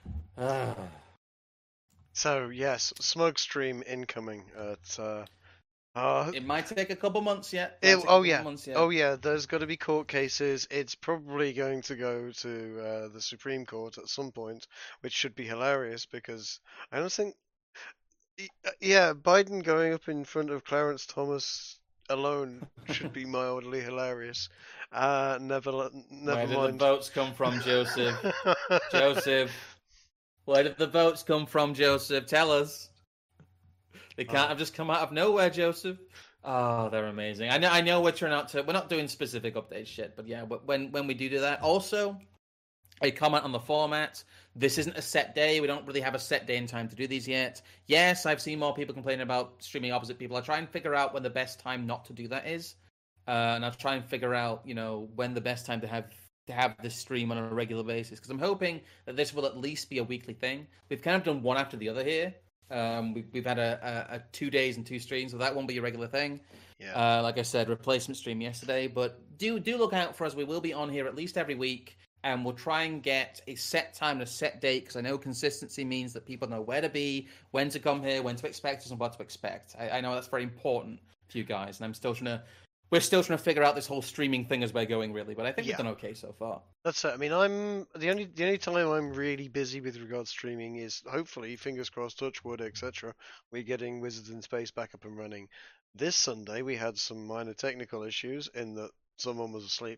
So, yes, smug stream incoming at... it might take a couple months yet. Oh, yeah, there's got to be court cases. It's probably going to go to the Supreme Court at some point, which should be hilarious because I don't think... Yeah, Biden going up in front of Clarence Thomas alone should be mildly hilarious. Never Where mind. did the votes come from, Joseph? Joseph, where did the votes come from, Joseph? Tell us. They can't have just come out of nowhere, Joseph. Oh, they're amazing. I know we're not doing specific updates shit, but yeah, when we do that. Also, a comment on the format. This isn't a set day. We don't really have a set day and time to do these yet. Yes, I've seen more people complaining about streaming opposite people. I'll try and figure out when the best time not to do that is. And I'll try and figure out, when the best time to have this stream on a regular basis. Because I'm hoping that this will at least be a weekly thing. We've kind of done one after the other here. We've had a 2 days and 2 streams, so that won't be a regular thing. Yeah. Like I said, replacement stream yesterday. But do look out for us. We will be on here at least every week. And we'll try and get a set time and a set date, because I know consistency means that people know where to be, when to come here, when to expect us, and what to expect. I know that's very important to you guys, and we're still trying to figure out this whole streaming thing as we're going, really. But I think we've done okay so far. That's it. I mean, I'm the only time I'm really busy with regards to streaming is hopefully, fingers crossed, touch wood, etc. We're getting Wizards in Space back up and running. This Sunday we had some minor technical issues in that someone was asleep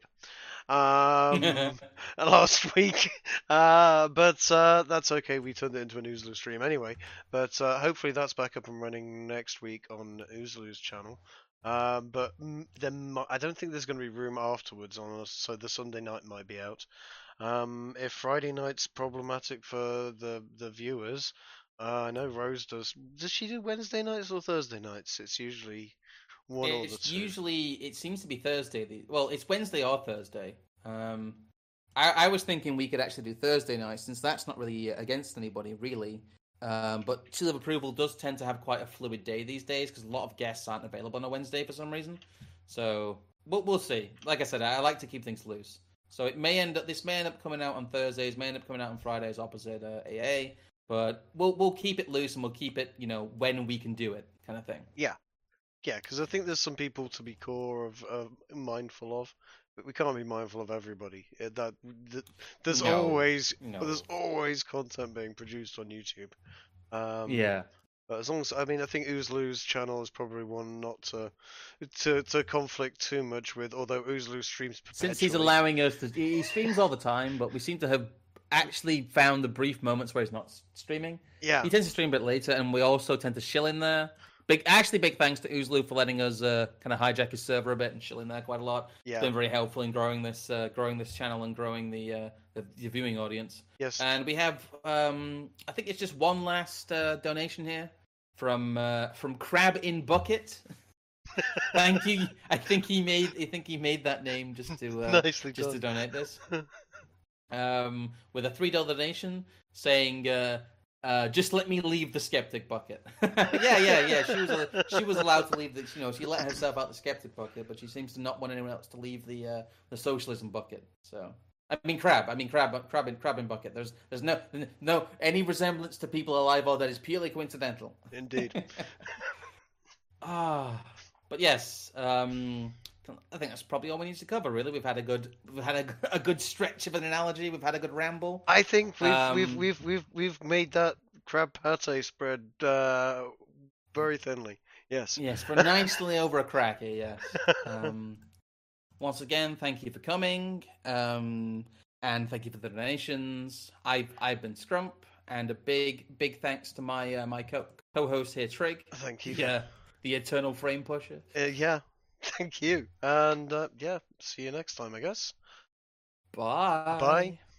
last week, but that's okay. We turned it into an Oozloo stream anyway, but hopefully that's back up and running next week on Oozloo's channel. But then I don't think there's going to be room afterwards on us, so the Sunday night might be out. If Friday night's problematic for the viewers, I know Rose does she do Wednesday nights or Thursday nights? It's usually one or the It's two. usually it seems to be Thursday. Well, it's Wednesday or Thursday. I was thinking we could actually do Thursday night since that's not really against anybody really. But Seal of Approval does tend to have quite a fluid day these days because a lot of guests aren't available on a Wednesday for some reason. So we'll see. Like I said, I like to keep things loose. So this may end up coming out on Thursdays, may end up coming out on Fridays opposite AA. But we'll keep it loose and we'll keep it when we can do it kind of thing. Yeah, because I think there's some people to be mindful of, but we can't be mindful of everybody. There's No. there's always content being produced on YouTube. Yeah. But as long as I think Oozloo's channel is probably one not to conflict too much with. Although Oozloo streams perpetually. Since he's allowing us to, he streams all the time, but we seem to have actually found the brief moments where he's not streaming. Yeah, he tends to stream a bit later, and we also tend to shill in there. Big thanks to Oozloo for letting us kind of hijack his server a bit and chill in there quite a lot. Yeah, it's been very helpful in growing this channel and growing the viewing audience. Yes, and we have I think it's just one last donation here from Crab in Bucket. Thank you. I think he made that name just to donate this. With a $3 donation saying. Just let me leave the skeptic bucket. yeah. She was allowed to leave she let herself out the skeptic bucket, but she seems to not want anyone else to leave the socialism bucket. So crab in bucket. There's no any resemblance to people alive or that is purely coincidental. Indeed. But yes, I think that's probably all we need to cover. Really, we've had a good stretch of an analogy. We've had a good ramble. I think we've made that crab pate spread very thinly. Yes. Yes, for nicely over a cracker. Yes. Once again, thank you for coming, and thank you for the donations. I've been Scrump, and a big thanks to my my co-host here, Trig. Thank you. Yeah, the eternal frame pusher. Yeah. Thank you. And see you next time, I guess. Bye. Bye.